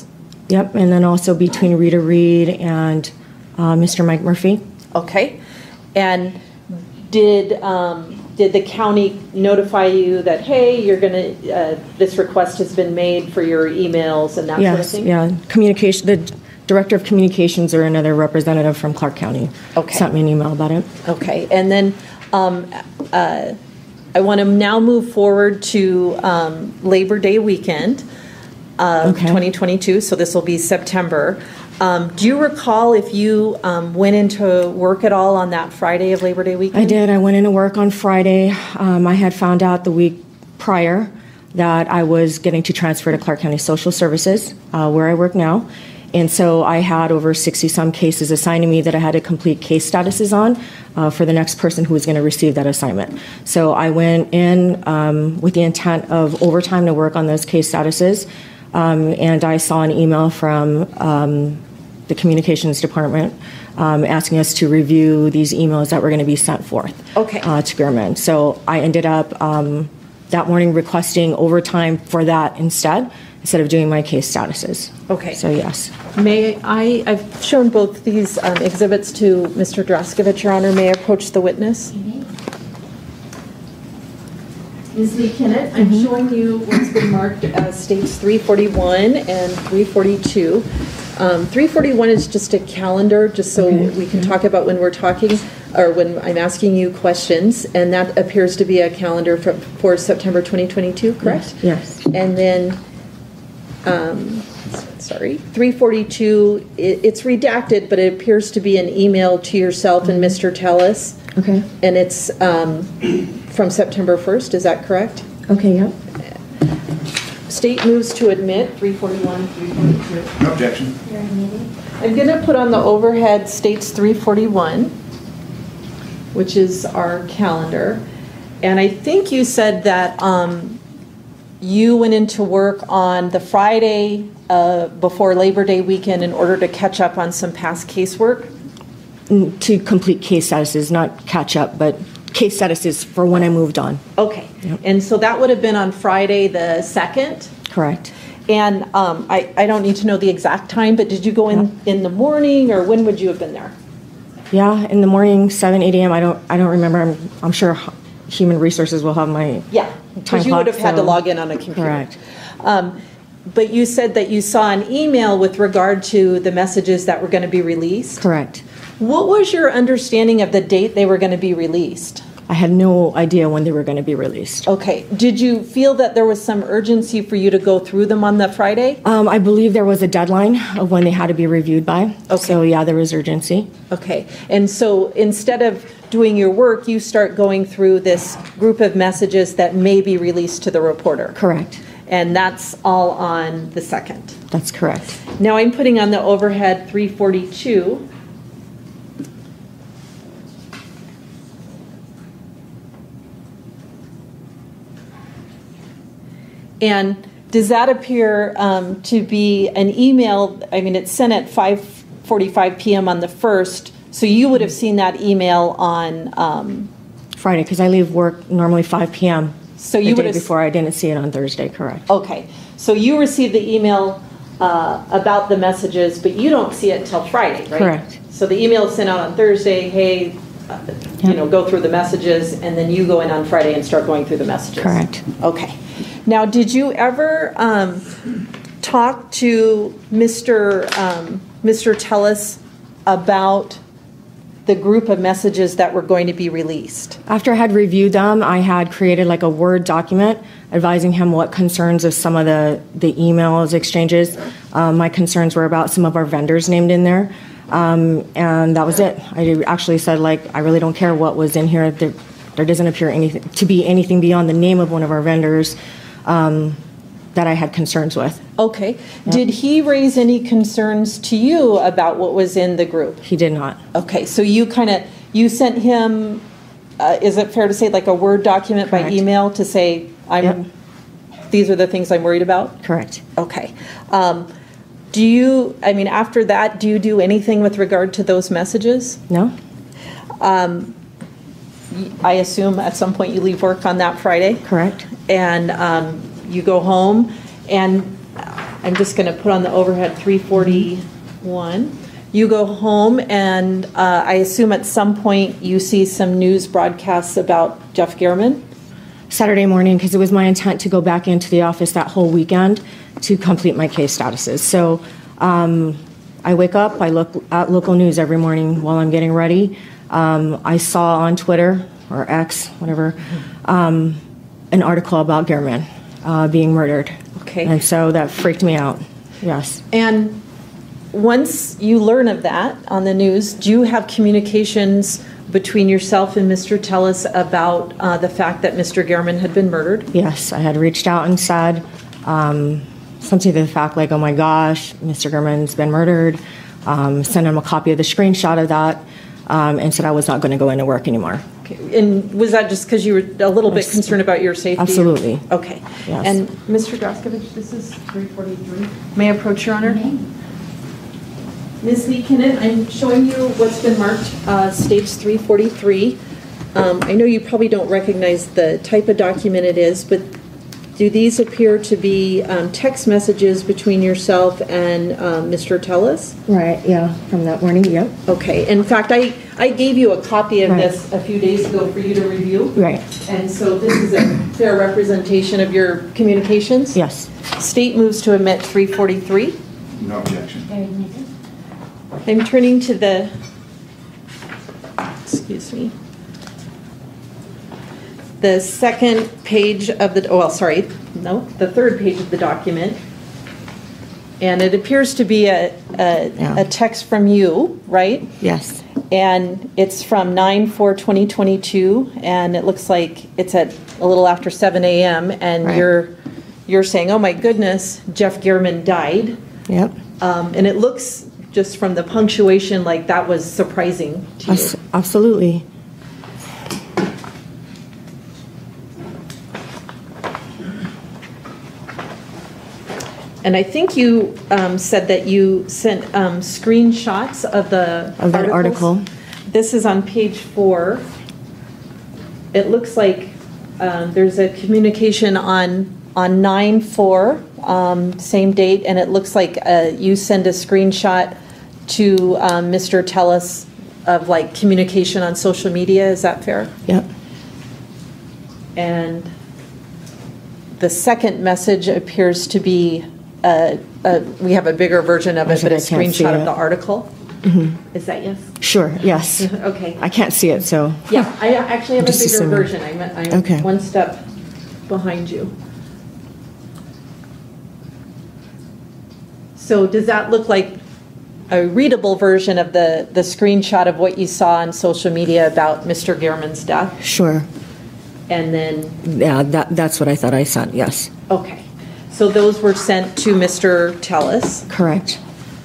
Yep, and then also between Rita Reed and uh, Mister Mike Murphy. Okay. And did um, did the county notify you that, hey, you're going to, uh, this request has been made for your emails and that yes, sort of thing? Yeah, communication, the Director of Communications or another representative from Clark County okay. sent me an email about it. Okay, and then um, uh, I want to now move forward to um, Labor Day weekend of Okay. twenty twenty-two, so this will be September. Um, do you recall if you um, went into work at all on that Friday of Labor Day weekend? I did. I went into work on Friday. Um, I had found out the week prior that I was getting to transfer to Clark County Social Services, uh, where I work now. And so I had over sixty-some cases assigned to me that I had to complete case statuses on uh, for the next person who was going to receive that assignment. So I went in um, with the intent of overtime to work on those case statuses. Um, and I saw an email from um, the communications department um, asking us to review these emails that were going to be sent forth okay. uh, to German. So I ended up um, that morning requesting overtime for that instead, instead of doing my case statuses. Okay. So yes. May I, I've shown both these um, exhibits to Mister Draskevich, Your Honor. May I approach the witness? Miz Lee Kennett, I'm Mm-hmm. showing you what's been marked as states three forty-one and three forty-two. Um, three forty-one is just a calendar, just so Okay. we can talk about when we're talking, or when I'm asking you questions, and that appears to be a calendar for, for September twenty twenty-two, correct? Yes. yes. And then, um, sorry, three forty-two, it, it's redacted, but it appears to be an email to yourself and Mister Tellis. Okay. And it's um, from September first, is that correct? Okay, yep. State moves to admit three forty-one, three forty-two. No objection. I'm going to put on the overhead states three forty-one, which is our calendar. And I think you said that um, you went into work on the Friday uh, before Labor Day weekend in order to catch up on some past casework? Mm, To complete case statuses, not catch up, but case statuses for when I moved on. Okay. Yep. And so that would have been on Friday the second? Correct. And um, I, I don't need to know the exact time, but did you go in in the morning, or when would you have been there? Yeah, in the morning, seven, eight a.m. I don't, I don't remember. I'm, I'm sure Human Resources will have my Yeah, time because you clock, would have had to so- log in on a computer. Correct. Um, But you said that you saw an email with regard to the messages that were going to be released? Correct. What was your understanding of the date they were going to be released? I had no idea when they were going to be released. Okay. Did you feel that there was some urgency for you to go through them on the Friday? Um, I believe there was a deadline of when they had to be reviewed by. Okay. So yeah, there was urgency. Okay. And so instead of doing your work, you start going through this group of messages that may be released to the reporter. Correct. And that's all on the second. That's correct. Now I'm putting on the overhead three forty-two. And does that appear um, to be an email? I mean, it's sent at five forty-five p.m. on the first, so you would have seen that email on um, Friday, because I leave work normally five p.m. So the you would day have before. I didn't see it on Thursday. Correct. Okay, so you received the email uh, about the messages, but you don't see it until Friday, right? Correct. So the email is sent out on Thursday. Hey, uh, you know, go through the messages, and then you go in on Friday and start going through the messages. Correct. Okay. Now, did you ever um, talk to Mister Um, Mister Tellis about the group of messages that were going to be released? After I had reviewed them, I had created like a Word document advising him what concerns of some of the, the emails exchanges. Um, my concerns were about some of our vendors named in there. Um, and that was it. I actually said, like, I really don't care what was in here. There, there doesn't appear anything to be anything beyond the name of one of our vendors um, that I had concerns with. Okay. Did he raise any concerns to you about what was in the group? He did not. Okay, so you kind of, you sent him, uh, is it fair to say, like a Word document by Correct. email to say, I'm, Yep. these are the things I'm worried about? Correct. Okay. Um, do you, I mean, after that, do you do anything with regard to those messages? No. Um, y- I assume at some point you leave work on that Friday? Correct. And um, you go home, and I'm just going to put on the overhead three forty-one. You go home, and uh, I assume at some point you see some news broadcasts about Jeff Gehrman? Saturday morning, because it was my intent to go back into the office that whole weekend to complete my case statuses. So um, I wake up, I look at local news every morning while I'm getting ready. Um, I saw on Twitter, or X, whatever, um, an article about Gehrman uh, being murdered. Okay. And so that freaked me out, yes. And once you learn of that on the news, do you have communications between yourself and Mister Tellis about uh, the fact that Mister Gehrman had been murdered? Yes, I had reached out and said um, something to the fact like, oh my gosh, Mister Gehrman's been murdered. Um, sent him a copy of the screenshot of that um, and said I was not going to go into work anymore. Okay. And was that just because you were a little bit concerned about your safety? Absolutely. Okay. Yes. And Mister Graskovich, this is three forty-three. May I approach, Your Honor? Miz Lee-Kinnan, I'm showing you what's been marked uh, stage three forty-three. Um, I know you probably don't recognize the type of document it is, but do these appear to be um, text messages between yourself and um, Mister Tellis? Right, yeah, from that morning, yep. Okay, in fact, I, I gave you a copy of Right. this a few days ago for you to review. Right. And so this is a fair representation of your communications? Yes. State moves to omit three forty-three. No objection. I'm turning to the, excuse me, the second page of the, oh, well, sorry, no, the third page of the document. And it appears to be a, a, Yeah. a text from you, right? Yes. And it's from nine four twenty twenty-two, and it looks like it's at a little after seven a m and Right. you're you're saying, oh my goodness, Jeff Gehrman died. Yep. Um, and it looks, just from the punctuation, like that was surprising to you. Abs- Absolutely. And I think you um, said that you sent um, screenshots of the Of that articles. article. This is on page four. It looks like um, there's a communication on on nine four, um, same date, and it looks like uh, you send a screenshot to um, Mister Tellis of like communication on social media. Is that fair? Yep. And the second message appears to be, uh, uh, we have a bigger version of it, but a I can't see screenshot of it. the article. Mhm. Is that yes? Sure, yes. Okay. I can't see it, so. Yeah, I actually have a Just bigger assuming. version. I'm, I'm Okay. one step behind you. So does that look like a readable version of the, the screenshot of what you saw on social media about Mister Gehrman's death? Sure. And then, Yeah, that, that's what I thought I sent, yes. okay. So those were sent to Mister Tellis. Correct.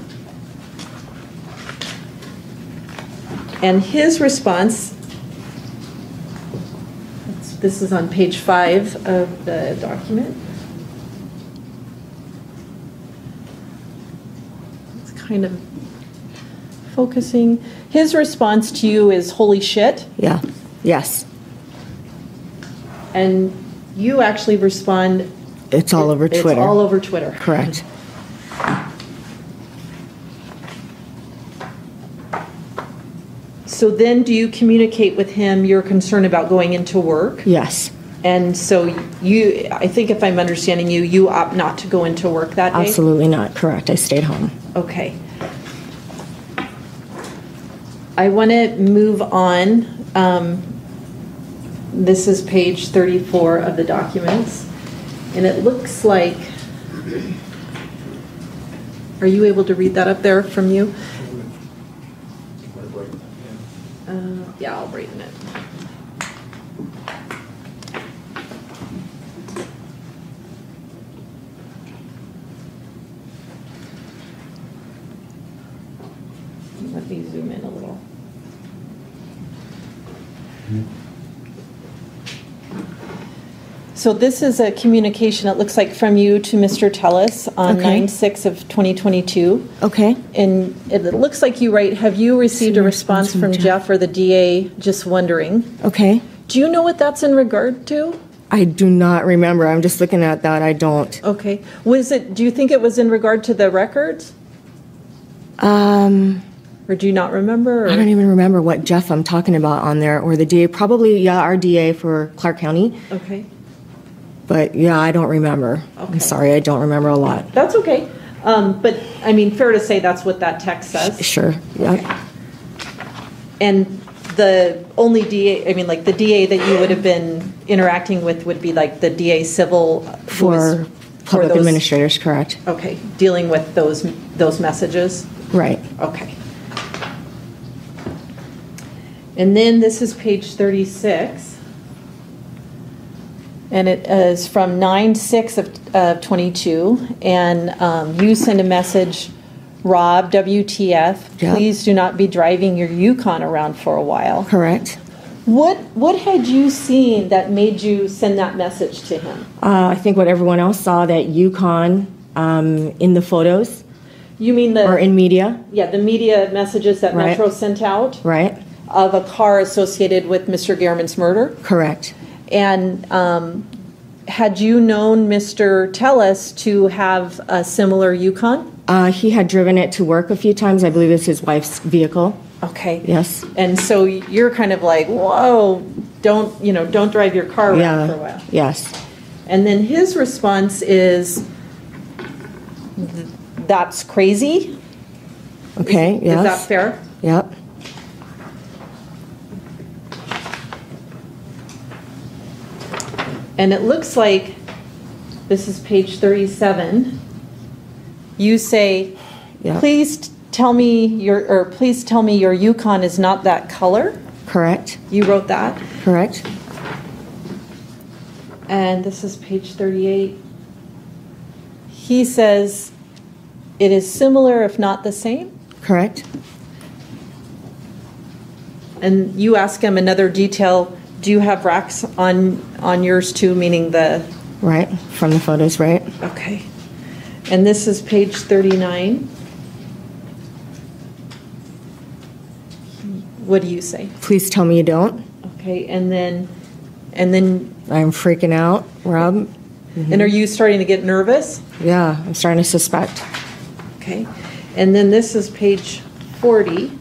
And his response, this is on page five of the document. It's kind of focusing. His response to you is, holy shit. Yeah, yes. And you actually respond. It's all over It's Twitter. all over Twitter. Correct. So then do you communicate with him your concern about going into work? Yes, And so you, I think if I'm understanding you, you opt not to go into work that day? absolutely not, correct. I stayed home. Okay. I want to move on. Um, This is page thirty-four of the documents. And it looks like, are you able to read that up there from you? Uh, Yeah, I'll brighten it. Let me zoom in a little. So this is a communication, it looks like, from you to Mister Tellis on Okay. nine six of twenty twenty-two. Okay. And it looks like you write, have you received a response response from from Jeff. Jeff or the D A? Just wondering. Okay. Do you know what that's in regard to? I do not remember. I'm just looking at that. I don't. Okay. Was it, do you think it was in regard to the records? Um, or do you not remember? Or? I don't even remember what Jeff I'm talking about on there, or the D A. Probably, yeah, our D A for Clark County. Okay. But yeah, I don't remember. Okay. I'm sorry, I don't remember a lot. That's okay. Um, but I mean, fair to say that's what that text says. Sure. Yeah. Okay. And the only D A, I mean, like the D A that you would have been interacting with would be like the D A civil for public those, administrators, correct? Okay, dealing with those those messages. Right. Okay. And then this is page thirty-six. And it is from nine six of uh, twenty-two. And um, you send a message, Rob, W T F, yep. Please do not be driving your Yukon around for a while. Correct. What what had you seen that made you send that message to him? Uh, I think what everyone else saw, that Yukon um, in the photos. You mean the... Or in media. Yeah, the media messages that right. Metro sent out. Right. Of a car associated with Mister Gehrman's murder. Correct. And um, had you known Mister Tellis to have a similar Yukon? Uh, he had driven it to work a few times. I believe it's his wife's vehicle. Okay. Yes. And so you're kind of like, whoa, don't, you know, don't drive your car around yeah. for a while. Yes. And then his response is, that's crazy. Okay, is, yes. Is that fair? Yep. And it looks like, this is page thirty-seven, you say, yep. please tell me your, or please tell me your Yukon is not that color. Correct. You wrote that? Correct. And this is page thirty-eight. He says, it is similar if not the same? Correct. And you ask him another detail, do you have racks on, on yours too, meaning the... Right, from the photos, right? Okay. And this is page thirty-nine. What do you say? Please tell me you don't. Okay, and then, and then... I'm freaking out, Rob. Mm-hmm. And are you starting to get nervous? Yeah, I'm starting to suspect. Okay. And then this is page forty.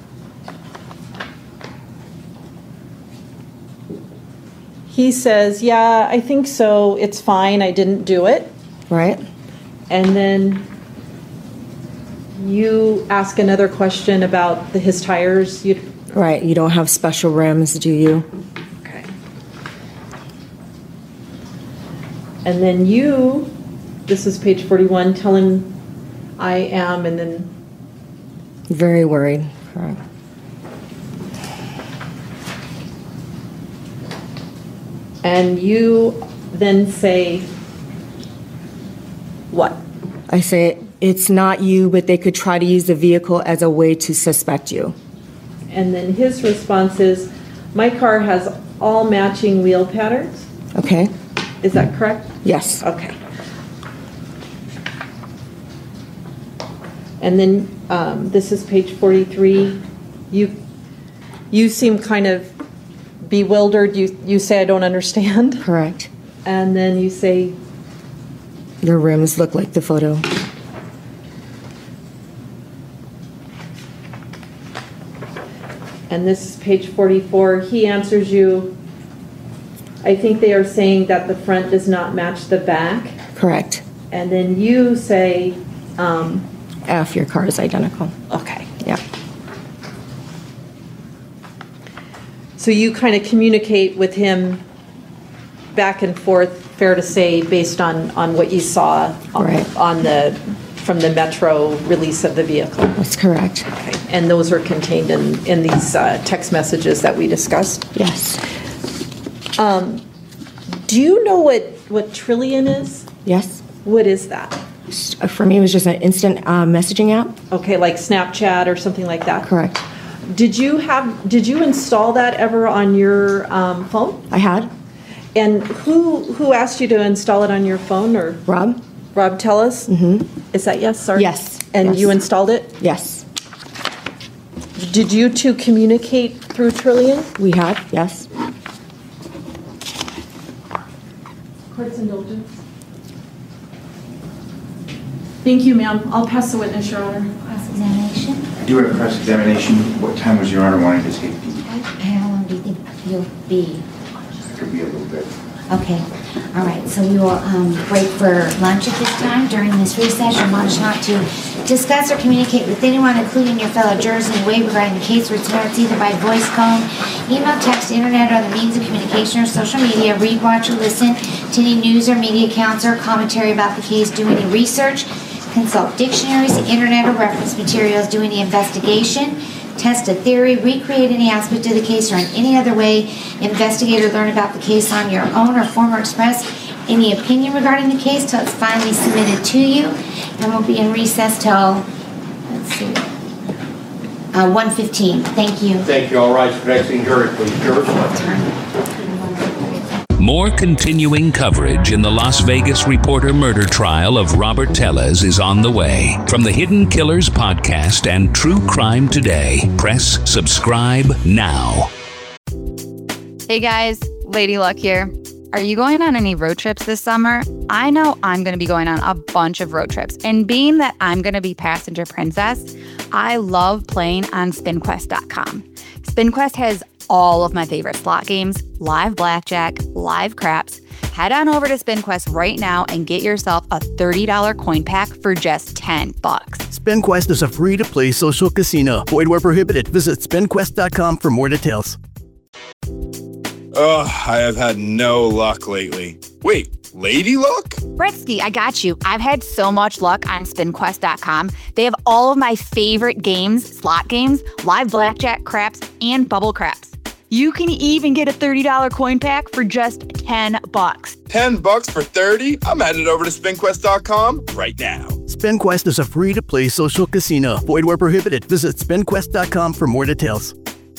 He says, yeah, I think so. It's fine. I didn't do it. Right. And then you ask another question about the, his tires. You, right. You don't have special rims, do you? Okay. And then you, this is page forty-one, tell him I am, and then... Very worried. Correct. And you then say, what? I say, it's not you, but they could try to use the vehicle as a way to suspect you. And then his response is, my car has all matching wheel patterns. Okay. Is that correct? Yes. Okay. And then um, this is page forty-three. You you seem kind of bewildered. You you say, I don't understand. Correct. And then you say, the rims look like the photo. And this is page forty-four. He answers you, I think they are saying that the front does not match the back. Correct. And then you say, um, F, your car is identical. Okay. Yeah. So you kind of communicate with him back and forth, fair to say, based on, on what you saw on, right. on the from the Metro release of the vehicle. That's correct. Okay. And those are contained in, in these uh, text messages that we discussed? Yes. Um, do you know what, what Trillian is? Yes. What is that? For me, it was just an instant uh, messaging app. Okay, like Snapchat or something like that? Correct. Did you have, did you install that ever on your um, phone? I had. And who who asked you to install it on your phone? Or Rob. Rob Tellis? Mm-hmm. Is that yes, sir? Yes. And yes. you installed it? Yes. Did you two communicate through Trillian? We had, yes. Court's indulgence. Thank you, ma'am. I'll pass the witness, Your Honor. Cross-examination. I do have a cross-examination. What time was Your Honor wanting to take the? How long do you think you'll be? It could be a little bit. Okay, all right, so we will um, break for lunch at this time. During this recess, you're admonished not to discuss or communicate with anyone, including your fellow jurors, in any way regarding the case or its merits, either by voice, phone, email, text, internet, or other means of communication or social media. Read, watch, or listen to any news or media accounts or commentary about the case. Do any research, consult dictionaries, internet, or reference materials. Do any investigation, test a theory, recreate any aspect of the case, or in any other way investigate or learn about the case on your own, or form or express any opinion regarding the case till it's finally submitted to you. And we'll be in recess till, let's see, uh, one fifteen. Thank you. Thank you. All rise for the next jury, please. Jurors. More continuing coverage in the Las Vegas Reporter murder trial of Robert Tellez is on the way. From the Hidden Killers podcast and True Crime Today, press subscribe now. Hey guys, Lady Luck here. Are you going on any road trips this summer? I know I'm going to be going on a bunch of road trips, and being that I'm going to be passenger princess, I love playing on spin quest dot com. SpinQuest has all of my favorite slot games, live blackjack, live craps. Head on over to SpinQuest right now and get yourself a thirty dollars coin pack for just ten bucks. SpinQuest is a free-to-play social casino. Void where prohibited. Visit spin quest dot com for more details. Ugh, I have had no luck lately. Wait, Lady Luck? Bretsky, I got you. I've had so much luck on spin quest dot com. They have all of my favorite games, slot games, live blackjack, craps, and bubble craps. You can even get a thirty dollars coin pack for just ten bucks. ten bucks for thirty? I'm headed over to spin quest dot com right now. SpinQuest is a free-to-play social casino. Void where prohibited. Visit spin quest dot com for more details.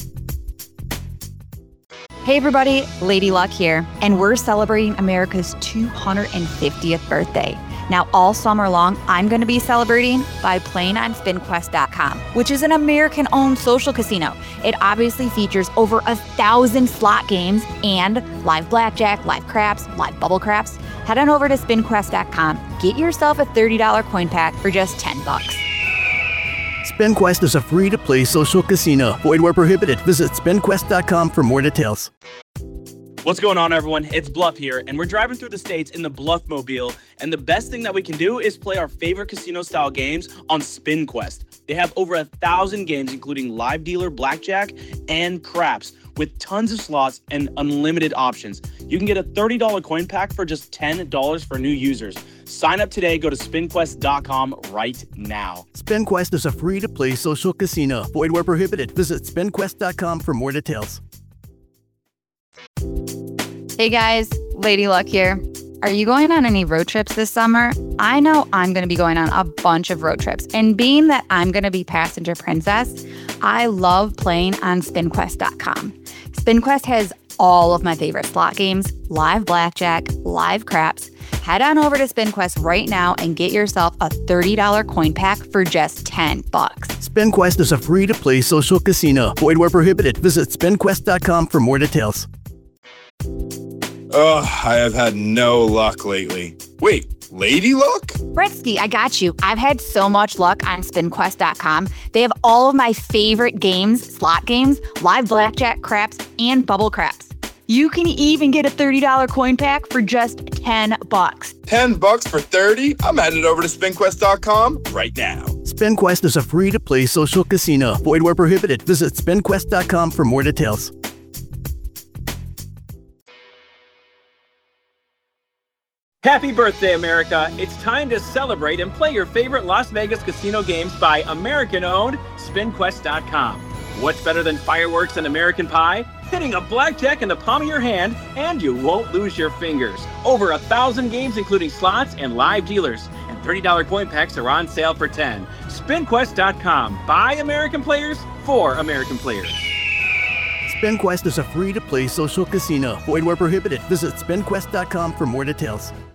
Hey everybody, Lady Luck here, and we're celebrating America's two hundred fiftieth birthday. Now, all summer long, I'm going to be celebrating by playing on spin quest dot com, which is an American-owned social casino. It obviously features over a thousand slot games and live blackjack, live craps, live bubble craps. Head on over to spin quest dot com. Get yourself a thirty dollars coin pack for just ten bucks. SpinQuest is a free-to-play social casino. Void where prohibited. Visit spin quest dot com for more details. What's going on, everyone? It's Bluff here, and we're driving through the states in the Bluffmobile, and the best thing that we can do is play our favorite casino-style games on SpinQuest. They have over a thousand games, including live dealer, blackjack, and craps, with tons of slots and unlimited options. You can get a thirty dollars coin pack for just ten dollars for new users. Sign up today. Go to spin quest dot com right now. SpinQuest is a free-to-play social casino. Void where prohibited. Visit spin quest dot com for more details. Hey guys, Lady Luck here. Are you going on any road trips this summer? I know I'm going to be going on a bunch of road trips, and being that I'm going to be passenger princess, I love playing on spin quest dot com. SpinQuest has all of my favorite slot games, live blackjack, live craps. Head on over to SpinQuest right now and get yourself a thirty dollars coin pack for just ten bucks. SpinQuest is a free-to-play social casino. Void where prohibited. Visit spin quest dot com for more details. Ugh, I have had no luck lately. Wait, Lady Luck? Bretsky, I got you. I've had so much luck on spin quest dot com. They have all of my favorite games, slot games, live blackjack, craps, and bubble craps. You can even get a thirty dollars coin pack for just ten bucks. ten bucks for thirty? I'm headed over to spin quest dot com right now. SpinQuest is a free-to-play social casino. Void where prohibited. Visit spin quest dot com for more details. Happy birthday, America! It's time to celebrate and play your favorite Las Vegas casino games by American-owned spin quest dot com. What's better than fireworks and American pie? Hitting a blackjack in the palm of your hand, and you won't lose your fingers. Over a thousand games, including slots and live dealers. And thirty dollars coin packs are on sale for ten dollars. spin quest dot com. By American players, for American players. SpinQuest is a free-to-play social casino. Void where prohibited. Visit spin quest dot com for more details.